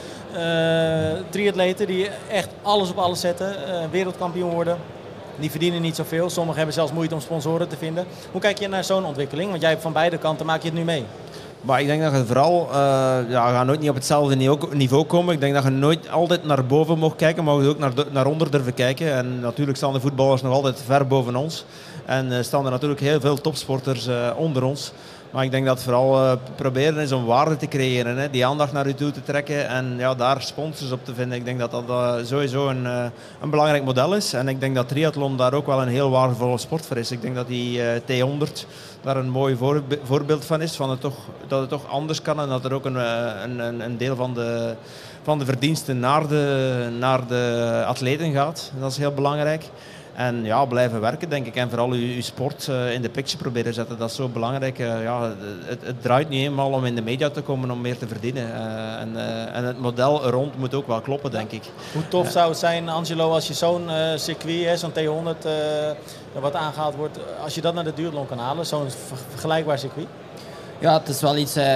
Triatleten die echt alles op alles zetten, wereldkampioen worden. Die verdienen niet zoveel. Sommigen hebben zelfs moeite om sponsoren te vinden. Hoe kijk je naar zo'n ontwikkeling? Want jij hebt van beide kanten, maak je het nu mee? Maar ik denk dat je vooral, je gaat nooit niet op hetzelfde niveau komen. Ik denk dat je nooit altijd naar boven mag kijken, maar je ook naar onder durven kijken. En natuurlijk staan de voetballers nog altijd ver boven ons. En staan er natuurlijk heel veel topsporters onder ons. Maar ik denk dat het vooral proberen is om waarde te creëren. Hè? Die aandacht naar u toe te trekken en daar sponsors op te vinden. Ik denk dat dat sowieso een belangrijk model is. En ik denk dat triathlon daar ook wel een heel waardevolle sport voor is. Ik denk dat die T100 daar een mooi voorbeeld van is. Dat het toch anders kan en dat er ook een deel van de verdiensten naar de atleten gaat. Dat is heel belangrijk. En blijven werken, denk ik. En vooral uw sport in de picture proberen zetten. Dat is zo belangrijk. Het draait niet eenmaal om in de media te komen om meer te verdienen. En het model er rond moet ook wel kloppen, denk ik. Hoe tof zou het zijn, Angelo, als je zo'n circuit, zo'n T100, wat aangehaald wordt, als je dat naar de duathlon kan halen, zo'n vergelijkbaar circuit? Ja, het is wel iets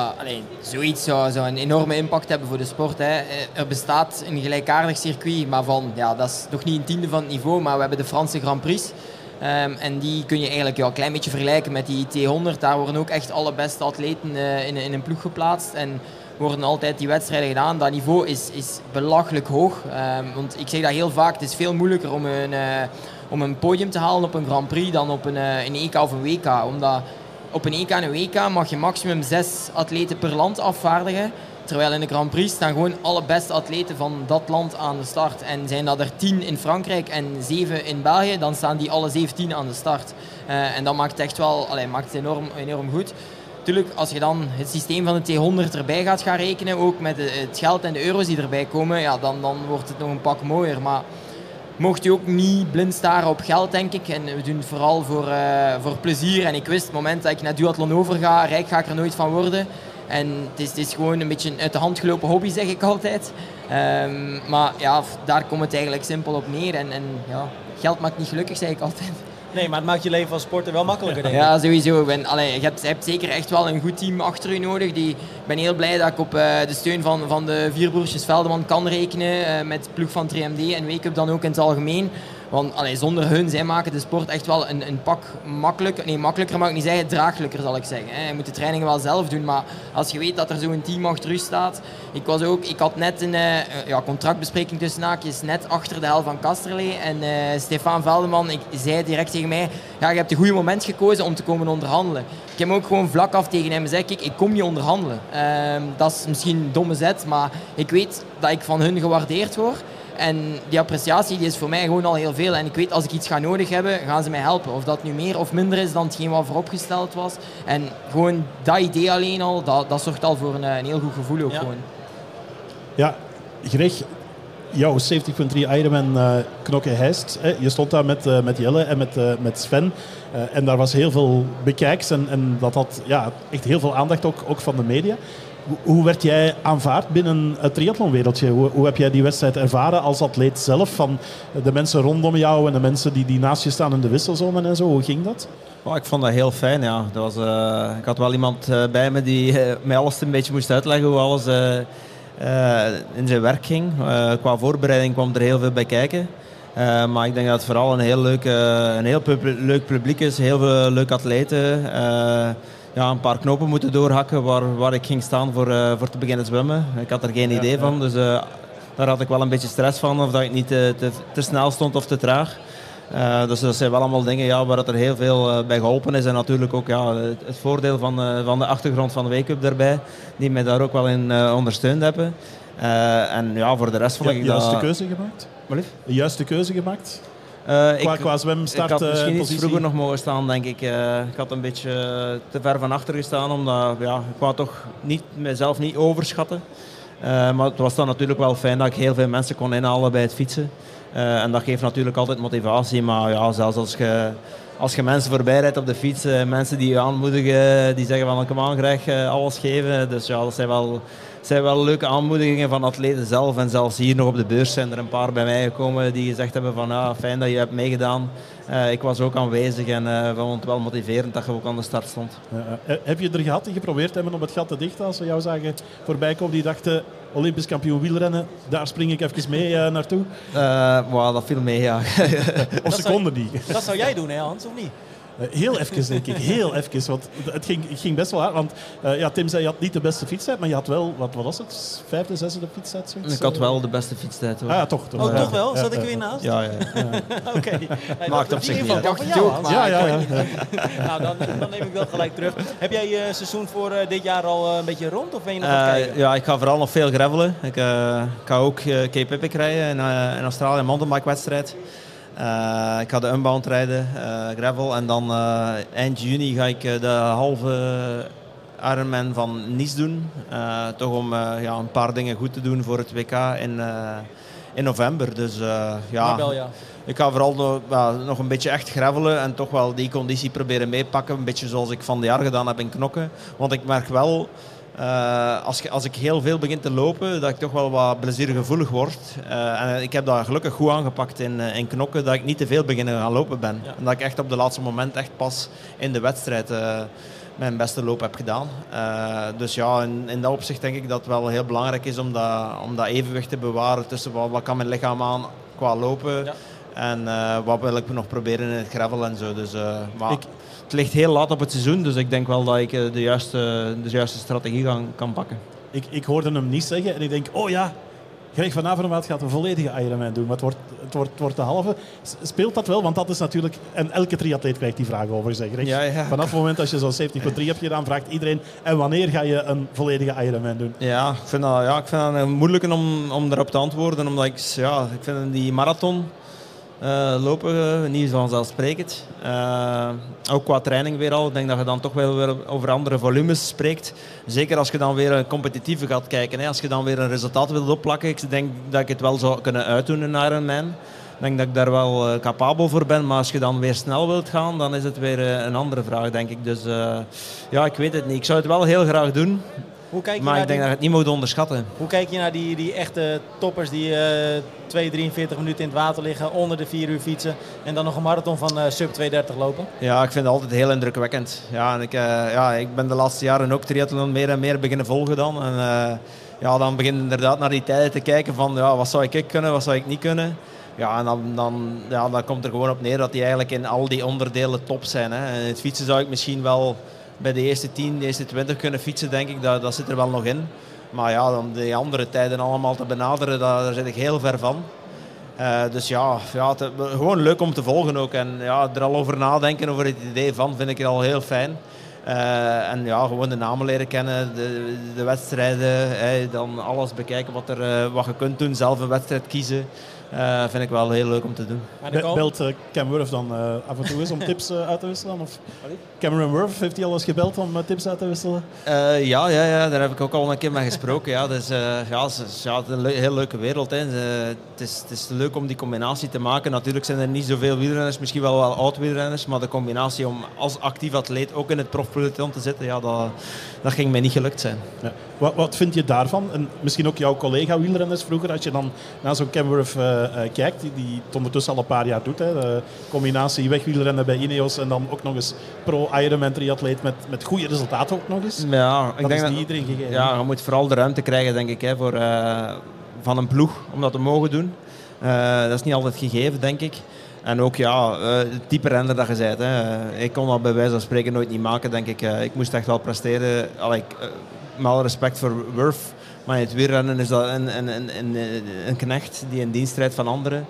zoiets zou een enorme impact hebben voor de sport. Hè. Er bestaat een gelijkaardig circuit, maar dat is nog niet een tiende van het niveau, maar we hebben de Franse Grand Prix. En die kun je eigenlijk een klein beetje vergelijken met die T100. Daar worden ook echt alle beste atleten in een ploeg geplaatst. En worden altijd die wedstrijden gedaan. Dat niveau is belachelijk hoog. Want ik zeg dat heel vaak, het is veel moeilijker om een podium te halen op een Grand Prix dan op een EK of een WK. Omdat op een EK en een WK mag je maximum 6 atleten per land afvaardigen. Terwijl in de Grand Prix staan gewoon alle beste atleten van dat land aan de start. En zijn dat er 10 in Frankrijk en 7 in België, dan staan die alle 17 aan de start. En dat maakt het echt wel maakt het enorm goed. Natuurlijk, als je dan het systeem van de T100 erbij gaat gaan rekenen, ook met het geld en de euro's die erbij komen, dan wordt het nog een pak mooier. Maar mocht je ook niet blind staren op geld, denk ik. En we doen het vooral voor plezier. En ik wist, het moment dat ik naar duathlon overga, rijk ga ik er nooit van worden. En het is gewoon een beetje een uit de hand gelopen hobby, zeg ik altijd. Maar daar komt het eigenlijk simpel op neer. En geld maakt niet gelukkig, zeg ik altijd. Nee, maar het maakt je leven als sporter wel makkelijker, denk ik. Ja, sowieso. Je hebt zeker echt wel een goed team achter je nodig. Ik ben heel blij dat ik op de steun van de vier broertjes Veldeman kan rekenen. Met de ploeg van 3MD en Wake Up dan ook in het algemeen. Want zonder hun, zij maken de sport echt wel een pak makkelijker. Nee, makkelijker mag ik niet zeggen, draaglijker zal ik zeggen. Je moet de trainingen wel zelf doen, maar als je weet dat er zo'n team achter u staat. Ik had net een contractbespreking tussen haakjes net achter de helft van Kasterlee. En Stefan Veldeman zei direct tegen mij, je hebt een goed moment gekozen om te komen onderhandelen. Ik heb hem ook gewoon vlak af tegen hem gezegd, ik kom niet onderhandelen. Dat is misschien een domme zet, maar ik weet dat ik van hun gewaardeerd word. En die appreciatie die is voor mij gewoon al heel veel. En ik weet, als ik iets ga nodig hebben, gaan ze mij helpen. Of dat nu meer of minder is dan hetgeen wat vooropgesteld was. En gewoon dat idee alleen al, dat zorgt al voor een heel goed gevoel ook gewoon. Ja, Greg, jouw 70.3 Ironman Knokke Heist. Je stond daar met Jelle en met Sven. En daar was heel veel bekijks. En dat had echt heel veel aandacht ook van de media. Hoe werd jij aanvaard binnen het triathlonwereldje? Hoe heb jij die wedstrijd ervaren als atleet zelf? Van de mensen rondom jou en de mensen die naast je staan in de wisselzone en zo. Hoe ging dat? Ik vond dat heel fijn, ja. Ik had wel iemand bij me die mij alles een beetje moest uitleggen hoe alles in zijn werk ging. Qua voorbereiding kwam er heel veel bij kijken. Maar ik denk dat het vooral een heel leuk publiek is, heel veel leuke atleten. Een paar knopen moeten doorhakken waar ik ging staan voor te beginnen zwemmen. Ik had er geen idee van, dus daar had ik wel een beetje stress van, of dat ik niet te snel stond of te traag. Dus dat zijn wel allemaal dingen waar er heel veel bij geholpen is. En natuurlijk ook het voordeel van de achtergrond van de Wake-up daarbij, die mij daar ook wel in ondersteund hebben. En voor de rest vond ik dat... De juiste keuze gemaakt? De juiste keuze gemaakt? Qua zwemstart, ik had misschien iets positie. vroeger nog mogen staan, denk ik. Ik had een beetje te ver van achter gestaan, omdat ik wou toch mezelf niet overschatten. Maar het was dan natuurlijk wel fijn dat ik heel veel mensen kon inhalen bij het fietsen. En dat geeft natuurlijk altijd motivatie, maar zelfs als je mensen voorbij rijdt op de fiets, mensen die je aanmoedigen, die zeggen van kom aan, graag alles geven. Dus dat zijn wel leuke aanmoedigingen van atleten zelf. En zelfs hier nog op de beurs zijn er een paar bij mij gekomen die gezegd hebben van fijn dat je hebt meegedaan. Ik was ook aanwezig en vond het wel motiverend dat je ook aan de start stond. Heb je er gehad die geprobeerd hebben om het gat te dichten als ze jou zagen voorbij komen, die dachten Olympisch kampioen wielrennen, daar spring ik even mee naartoe? Dat viel mee, ja. Of ze konden niet. Dat zou jij doen, hè Hans, of niet? Heel even, denk ik. Heel even. Want het ging best wel hard. Want Tim zei, je had niet de beste fietstijd, maar je had wel, wat was het? 5e, 6e fietstijd? Ik had wel de beste fietstijd, hoor. Toch. Oh, toch wel? Zat ik weer naast? Ja. Oké. Maakt op zich niet uit. Nou, dan neem ik dat gelijk terug. Heb jij je seizoen voor dit jaar al een beetje rond? Of ben je nog aan het kijken? Ja, ik ga vooral nog veel gravelen. Ik ga ook Cape Epic rijden in Australië, een mountainbike-wedstrijd. Ik ga de Unbound rijden, gravel. En dan eind juni ga ik de halve Ironman van Nice doen. Toch om een paar dingen goed te doen voor het WK in november. Dus ik ga vooral nog een beetje echt gravelen en toch wel die conditie proberen meepakken. Een beetje zoals ik van de jaar gedaan heb in Knokke. Want ik merk wel... als ik heel veel begin te lopen, dat ik toch wel wat blessuregevoelig word. En ik heb dat gelukkig goed aangepakt in Knokke, dat ik niet te veel beginnen gaan lopen ben. Ja. En dat ik echt op de laatste moment echt pas in de wedstrijd mijn beste loop heb gedaan. Dus in dat opzicht denk ik dat het wel heel belangrijk is om dat evenwicht te bewaren tussen wat kan mijn lichaam aan qua lopen en wat wil ik nog proberen in het gravel en zo. Dus, het ligt heel laat op het seizoen, dus ik denk wel dat ik de juiste strategie kan pakken. Ik hoorde hem niet zeggen en ik denk, Greg van Avermaat gaat een volledige Ironman doen, maar het wordt de halve. Speelt dat wel? Want dat is natuurlijk... En elke triatleet krijgt die vraag over zich. Vanaf het moment dat je zo'n 70.3 hebt gedaan, vraagt iedereen, en wanneer ga je een volledige Ironman doen? Ja, ik vind dat moeilijk om daarop te antwoorden, omdat ik vind die marathon... lopen, niet vanzelfsprekend. Ook qua training weer al. Ik denk dat je dan toch wel weer over andere volumes spreekt. Zeker als je dan weer een competitieve gaat kijken. Als je dan weer een resultaat wilt opplakken. Ik denk dat ik het wel zou kunnen uitdoen in Ironman. Ik denk dat ik daar wel capabel voor ben. Maar als je dan weer snel wilt gaan, dan is het weer een andere vraag, denk ik. Dus ik weet het niet. Ik zou het wel heel graag doen. Maar ik denk dat je het niet moet onderschatten. Hoe kijk je naar die echte toppers die 2:43 minuten in het water liggen, onder de 4 uur fietsen en dan nog een marathon van sub 2:30 lopen? Ja, ik vind het altijd heel indrukwekkend. Ik ben de laatste jaren ook triathlon meer en meer beginnen volgen dan. En dan begin je inderdaad naar die tijden te kijken van wat zou ik kunnen, wat zou ik niet kunnen. Ja, en dan komt er gewoon op neer dat die eigenlijk in al die onderdelen top zijn. Hè. En het fietsen zou ik misschien wel... Bij de eerste 10, de eerste 20 kunnen fietsen, denk ik, dat zit er wel nog in. Maar om die andere tijden allemaal te benaderen, daar zit ik heel ver van. Dus gewoon leuk om te volgen ook. En er al over nadenken, over het idee van, vind ik het al heel fijn. En gewoon de namen leren kennen, de wedstrijden, dan alles bekijken wat je kunt doen, zelf een wedstrijd kiezen. Vind ik wel heel leuk om te doen. Belt Cam Wurf dan af en toe eens om tips uit te wisselen? Of Cameron Wurf, heeft hij al eens gebeld om tips uit te wisselen? Ja, daar heb ik ook al een keer mee gesproken. Dus, het is een heel leuke wereld. Hè. Het is leuk om die combinatie te maken. Natuurlijk zijn er niet zoveel wielrenners, misschien wel oud-wielrenners, maar de combinatie om als actief atleet ook in het profpeloton te zitten, dat ging mij niet gelukt zijn. Ja. Wat vind je daarvan? En misschien ook jouw collega wielrenners vroeger, als je dan naar zo'n Cam Wurf kijkt, die het ondertussen al een paar jaar doet. Hè. De combinatie wegwielrennen bij Ineos en dan ook nog eens pro-Ironman triatleet met goede resultaten ook nog eens. Ja, Dat is niet iedereen gegeven. Ja, je moet vooral de ruimte krijgen, denk ik, hè, van een ploeg om dat te mogen doen. Dat is niet altijd gegeven, denk ik. En ook het type renner dat je bent. Ik kon dat bij wijze van spreken nooit niet maken, denk ik. Ik moest echt wel presteren. Met alle respect voor Wurf. Maar in het wielrennen is dat een knecht die in dienst rijdt van anderen.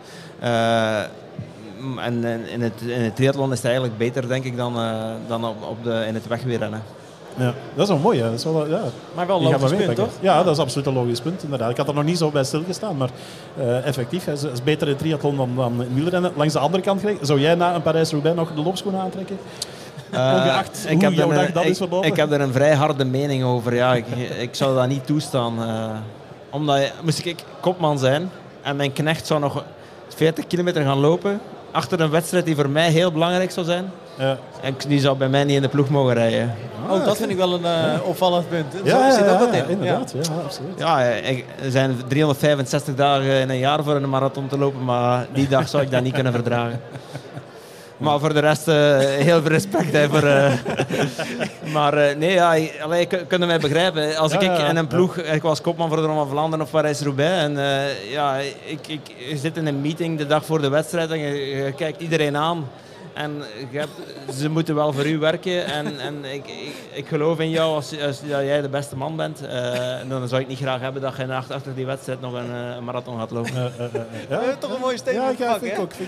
En in het triathlon is het eigenlijk beter, denk ik, dan in het wegwielrennen. Ja, dat is wel mooi. Hè. Dat is wel, ja. Maar wel een logisch punt, toch? Ja, dat is absoluut een logisch punt. Inderdaad. Ik had er nog niet zo bij stilgestaan, maar effectief. Het is beter in triathlon dan in wielrennen. Langs de andere kant gelegd, zou jij na een Parijs-Roubaix nog de loopschoenen aantrekken? Ongeacht hoe jouw dag dat is verlopen? Ik heb er een vrij harde mening over. Ja, ik zou dat niet toestaan. Omdat moest ik kopman zijn en mijn knecht zou nog 40 kilometer gaan lopen achter een wedstrijd die voor mij heel belangrijk zou zijn. Ja. En die zou bij mij niet in de ploeg mogen rijden. Dat vind ik wel een opvallend punt. Ja, zit ook wat in. Inderdaad. Ja, absoluut. Ja, er zijn 365 dagen in een jaar voor een marathon te lopen, maar die dag zou ik dat niet kunnen verdragen. Maar voor de rest heel veel respect. Hè, maar nee, kunnen mij begrijpen. Als ik in een ploeg, ik was kopman voor de Ronde van Vlaanderen of Parijs-Roubaix. En ik zit in een meeting de dag voor de wedstrijd en je kijkt iedereen aan. En ze moeten wel voor u werken. En ik geloof in jou als jij de beste man bent. Dan zou ik niet graag hebben dat je achter die wedstrijd nog een marathon gaat lopen. Toch een mooie statement. Ja, vind ik ook.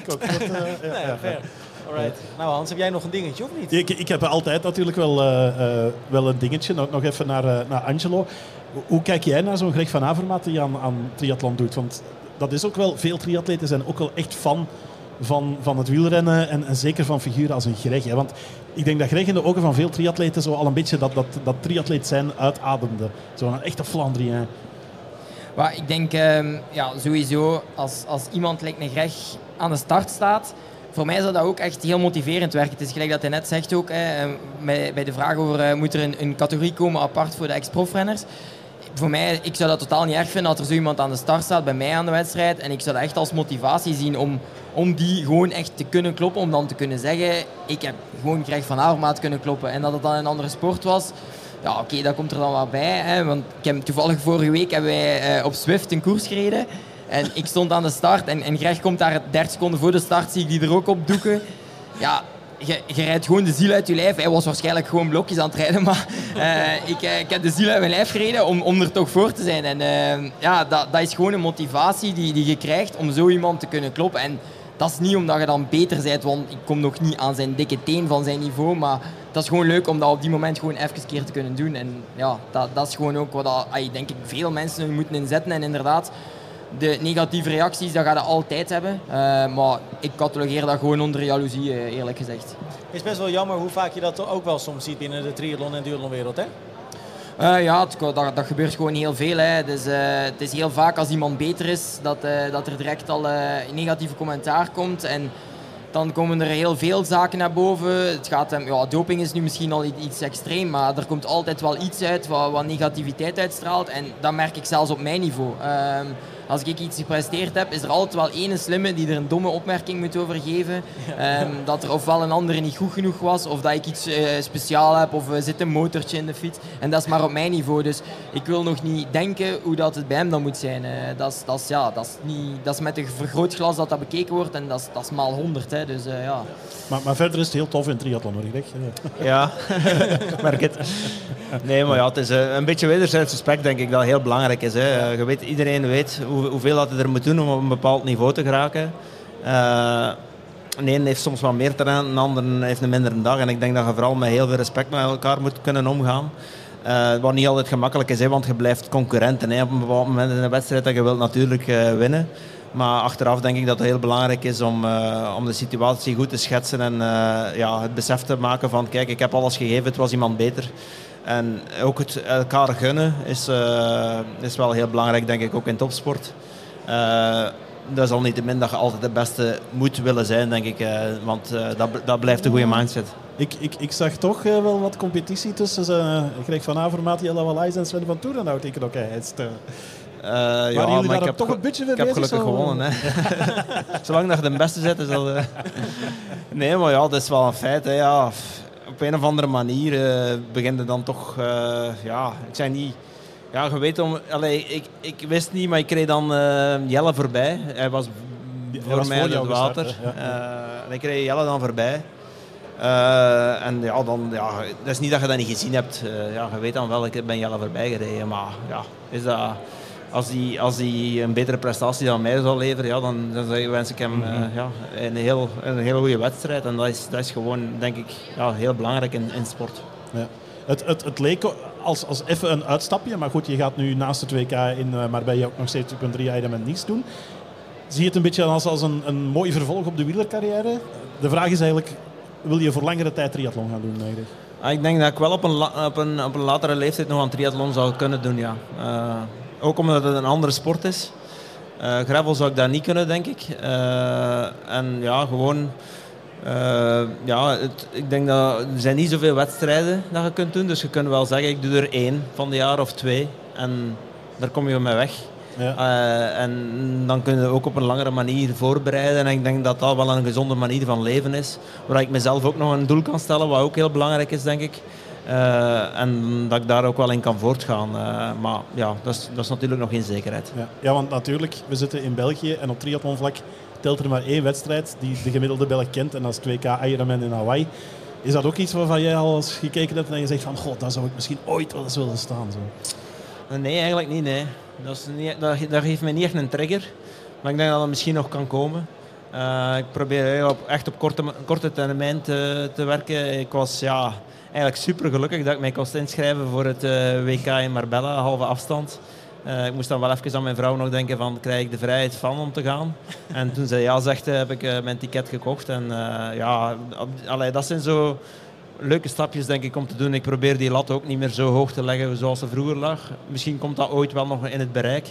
Fair. Alright. Nou Hans, heb jij nog een dingetje of niet? Ik heb altijd natuurlijk wel een dingetje. Nog even naar Angelo. Hoe kijk jij naar zo'n Greg van Avermaet die aan triathlon doet? Want dat is ook wel, veel triatleten zijn ook wel echt fan van het wielrennen en zeker van figuren als een Greg. Hè? Want ik denk dat Greg in de ogen van veel triatleten zo al een beetje dat triatleet zijn uitademde. Zo'n echte Flandrien. Maar ik denk sowieso als iemand lijkt een Greg aan de start staat, voor mij zou dat ook echt heel motiverend werken. Het is gelijk dat hij net zegt ook, bij de vraag over moet er een categorie komen apart voor de ex-profrenners. Voor mij, ik zou dat totaal niet erg vinden dat er zo iemand aan de start staat bij mij aan de wedstrijd. En ik zou dat echt als motivatie zien om die gewoon echt te kunnen kloppen. Om dan te kunnen zeggen, ik heb gewoon Greg van Avermaet kunnen kloppen. En dat het dan een andere sport was, ja oké, dat komt er dan wat bij. Hè, want toevallig vorige week hebben wij op Zwift een koers gereden. En ik stond aan de start en Greg komt daar 30 seconden voor de start, zie ik die er ook op doeken. Ja, je rijdt gewoon de ziel uit je lijf. Hij was waarschijnlijk gewoon blokjes aan het rijden, maar ik heb de ziel uit mijn lijf gereden om er toch voor te zijn. En dat is gewoon een motivatie die je krijgt om zo iemand te kunnen kloppen. En dat is niet omdat je dan beter bent, want ik kom nog niet aan zijn dikke teen van zijn niveau, maar dat is gewoon leuk om dat op die moment gewoon even een keer te kunnen doen. En ja, dat is gewoon ook wat denk ik veel mensen moeten inzetten. En inderdaad, de negatieve reacties, dat ga je altijd hebben. Maar ik catalogeer dat gewoon onder jaloezie, eerlijk gezegd. Het is best wel jammer hoe vaak je dat ook wel soms ziet binnen de triathlon- en duathlonwereld, hè? Dat gebeurt gewoon heel veel. Hè. Dus, het is heel vaak als iemand beter is, dat er direct al een negatieve commentaar komt. En dan komen er heel veel zaken naar boven. Het gaat, doping is nu misschien al iets extreem, maar er komt altijd wel iets uit wat negativiteit uitstraalt. En dat merk ik zelfs op mijn niveau. Als ik iets gepresteerd heb, is er altijd wel één slimme die er een domme opmerking moet over geven. Dat er ofwel een andere niet goed genoeg was, of dat ik iets speciaal heb, of zit een motortje in de fiets. En dat is maar op mijn niveau. Dus ik wil nog niet denken hoe dat het bij hem dan moet zijn. Dat is met een vergrootglas dat bekeken wordt en dat is maal 100. Hè. Dus, ja. Maar verder is het heel tof in triathlon, hoor ik. Ja, ik merk het. Nee, maar ja, het is een beetje wederzijds respect, denk ik, dat heel belangrijk is. Hè. Iedereen weet hoeveel dat hij er moet doen om op een bepaald niveau te geraken. De een heeft soms wat meer terrein, de ander heeft een mindere dag. En ik denk dat je vooral met heel veel respect met elkaar moet kunnen omgaan. Wat niet altijd gemakkelijk is, hè, want je blijft concurrenten. Hè. Op een bepaald moment in een wedstrijd dat je wilt natuurlijk winnen. Maar achteraf denk ik dat het heel belangrijk is om de situatie goed te schetsen en het besef te maken van kijk, ik heb alles gegeven, het was iemand beter. En ook het elkaar gunnen is wel heel belangrijk, denk ik, ook in topsport. Dat is al niet te min dat je altijd de beste moet willen zijn, denk ik. Want dat blijft een goede mindset. Ik zag toch wel wat competitie tussen Greg van Avermaet, Jelle Wallace en Sven van Toerenhout. jullie daar ook toch een beetje mee bezig? Ik heb gelukkig gewonnen. Hè. Zolang dat je de beste zet, is dat... Nee, maar ja, dat is wel een feit. Hè, ja. Op een of andere manier begint het dan toch... ik zeg niet... Ja, je weet ik wist niet, maar ik kreeg dan Jelle voorbij. Hij was voor mij in het water. En ik kreeg Jelle dan voorbij. En ja, dat is niet dat je dat niet gezien hebt. Je weet dan wel, ik ben Jelle voorbij gereden. Maar ja, is dat, als hij een betere prestatie dan mij zou leveren, ja, dan wens ik hem een hele goede wedstrijd. En dat is gewoon, denk ik, heel belangrijk in sport. Ja. Het leek als even een uitstapje, maar goed, je gaat nu naast het WK in Marbella ook nog steeds op een 3 evenement niets doen. Zie je het een beetje als een mooi vervolg op de wielercarrière? De vraag is eigenlijk, wil je voor langere tijd triathlon gaan doen eigenlijk? Ik denk dat ik wel op een latere leeftijd nog aan triathlon zou kunnen doen, ja. Ook omdat het een andere sport is. Gravel zou ik dat niet kunnen, denk ik. En ja, gewoon... ik denk dat er zijn niet zoveel wedstrijden dat je kunt doen. Dus je kunt wel zeggen, ik doe er 1 van de jaar of 2. En daar kom je mee weg. Ja. En dan kun je ook op een langere manier voorbereiden. En ik denk dat dat wel een gezonde manier van leven is. Waar ik mezelf ook nog een doel kan stellen, wat ook heel belangrijk is, denk ik. En dat ik daar ook wel in kan voortgaan. Maar ja, dat is natuurlijk nog geen zekerheid. Ja, want natuurlijk, we zitten in België en op triathlonvlak telt er maar 1 wedstrijd die de gemiddelde Belg kent. En dat is 2K Ironman in Hawaii. Is dat ook iets waarvan jij al eens gekeken hebt en je zegt van, god, daar zou ik misschien ooit wel eens willen staan? Zo. Nee, eigenlijk niet. Nee. Dat geeft mij niet echt een trigger. Maar ik denk dat dat misschien nog kan komen. Ik probeer echt op korte termijn te werken. Ik was eigenlijk super gelukkig dat ik mij kon inschrijven voor het WK in Marbella, halve afstand. Ik moest dan wel even aan mijn vrouw nog denken van, krijg ik de vrijheid van om te gaan? En toen zij ja zegt, heb ik mijn ticket gekocht. En dat zijn zo leuke stapjes, denk ik, om te doen. Ik probeer die lat ook niet meer zo hoog te leggen zoals ze vroeger lag. Misschien komt dat ooit wel nog in het bereik.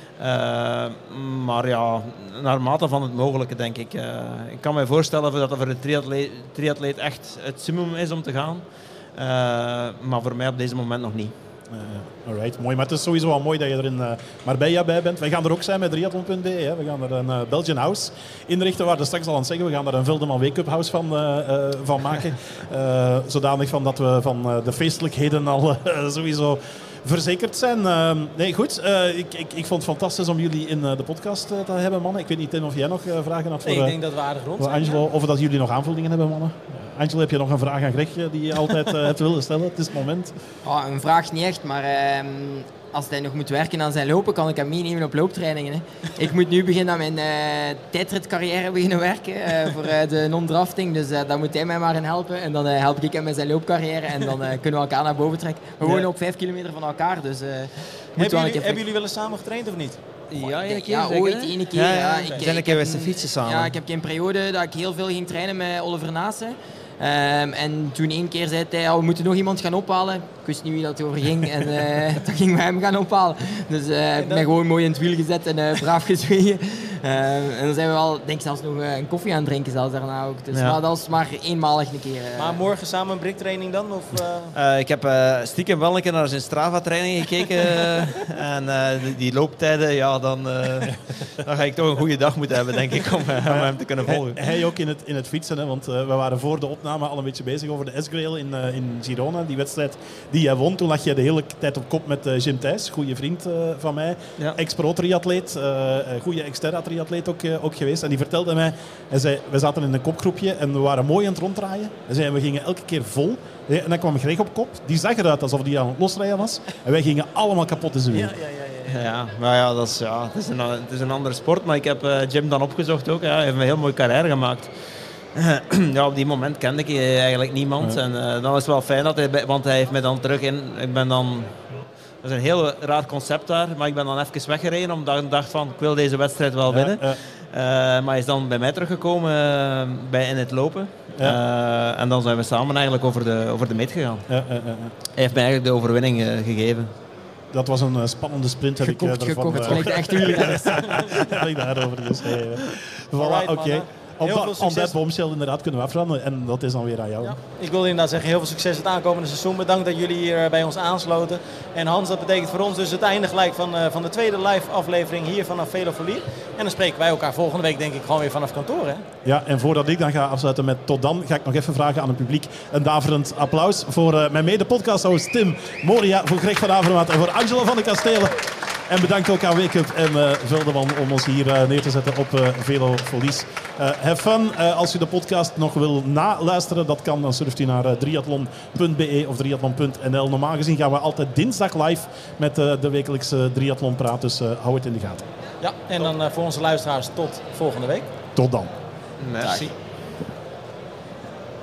Maar ja, naar mate van het mogelijke, denk ik. Ik kan me voorstellen dat het voor de triatleet echt het summum is om te gaan. Maar voor mij op deze moment nog niet. Alright, mooi. Maar het is sowieso wel mooi dat je er in Marbella bij bent. Wij gaan er ook zijn met triathlon.be. We gaan er een Belgian House inrichten. We waren straks al aan het zeggen, we gaan er een Veldeman Wake-up House van maken. Zodanig van dat we van de feestelijkheden al sowieso verzekerd zijn. Nee, goed. Ik vond het fantastisch om jullie in de podcast te hebben, mannen. Ik weet niet, Tim, of jij nog vragen had voor ik denk dat we aardig rond zijn. Angelo, of dat jullie nog aanvullingen hebben, mannen. Angelo, heb je nog een vraag aan Greg die je altijd hebt willen stellen? Het is het moment. Een vraag niet echt, maar als hij nog moet werken aan zijn lopen, kan ik hem meenemen op looptrainingen. Hè. Ik moet nu beginnen aan mijn tijdritcarrière beginnen werken voor de non-drafting. Dus daar moet hij mij maar in helpen. En dan help ik hem met zijn loopcarrière. En dan kunnen we elkaar naar boven trekken. We wonen op 5 kilometer van elkaar. Dus, hebben jullie wel eens samen getraind of niet? Ooit ene keer. We zijn een keer met de fietsen samen. Ja, ik heb een periode dat ik heel veel ging trainen met Oliver Naassen. En toen 1 keer zei hij, we moeten nog iemand gaan ophalen. Ik wist niet wie dat over ging. En toen gingen we hem gaan ophalen. Dus ik ben gewoon mooi in het wiel gezet en braaf gezwegen. En dan zijn we wel, denk ik, zelfs nog een koffie aan het drinken zelfs daarna ook. Dus, maar dat was maar eenmalig een keer. Maar morgen samen een briktraining dan? Of, ik heb stiekem wel een keer naar zijn Strava-training gekeken. En die looptijden, dan ga ik toch een goede dag moeten hebben, denk ik, om hem te kunnen volgen. Hij ook in het fietsen, hè, want we waren voor de opname al een beetje bezig over de S-Grail in Girona. Die wedstrijd die jij won, toen lag je de hele tijd op kop met Jim Thijs, goede vriend van mij. Ja. Ex-pro-triatleet, goede ex-terra-triatleet ook geweest. En die vertelde mij, hij zei, we zaten in een kopgroepje en we waren mooi aan het ronddraaien. Hij zei, we gingen elke keer vol. En dan kwam Greg op kop. Die zag eruit alsof hij aan het losrijden was. En wij gingen allemaal kapot in zijn wiel. Ja, maar ja, het is een andere sport. Maar ik heb Jim dan opgezocht ook. Hij heeft een heel mooie carrière gemaakt. Op die moment kende ik eigenlijk niemand. Ja. En dan is het wel fijn dat want hij heeft mij dan terug in. Dat is een heel raar concept daar, maar ik ben dan even weggereden omdat ik dacht van, ik wil deze wedstrijd wel winnen. Maar hij is dan bij mij teruggekomen in het lopen. En dan zijn we samen eigenlijk over de meet gegaan. Hij heeft mij eigenlijk de overwinning gegeven. Dat was een spannende sprint. Gekocht, het lijkt echt wielrenners. Dat ik daarover dus. Voilà, oké. Heel veel On succes. that bombshell inderdaad kunnen we afronden. En dat is dan weer aan jou. Ja, ik wil inderdaad zeggen, heel veel succes het aankomende seizoen. Bedankt dat jullie hier bij ons aansloten. En Hans, dat betekent voor ons dus het einde gelijk van de tweede live aflevering hier vanaf Velofolie. En dan spreken wij elkaar volgende week denk ik gewoon weer vanaf kantoor. Hè? Ja, en voordat ik dan ga afsluiten met tot dan, ga ik nog even vragen aan het publiek een daverend applaus voor mijn mede-podcasthost Tim Moria, voor Greg van Avermaat en voor Angelo van de Kastelen. En bedankt ook aan Wake Up en Veldeman om ons hier neer te zetten op Velofolies. Have fun. Als u de podcast nog wil naluisteren, dat kan. Dan surft u naar triathlon.be of triathlon.nl. Normaal gezien gaan we altijd dinsdag live met de wekelijkse triathlonpraat. Dus hou het in de gaten. Ja, en dan voor onze luisteraars tot volgende week. Tot dan. Merci.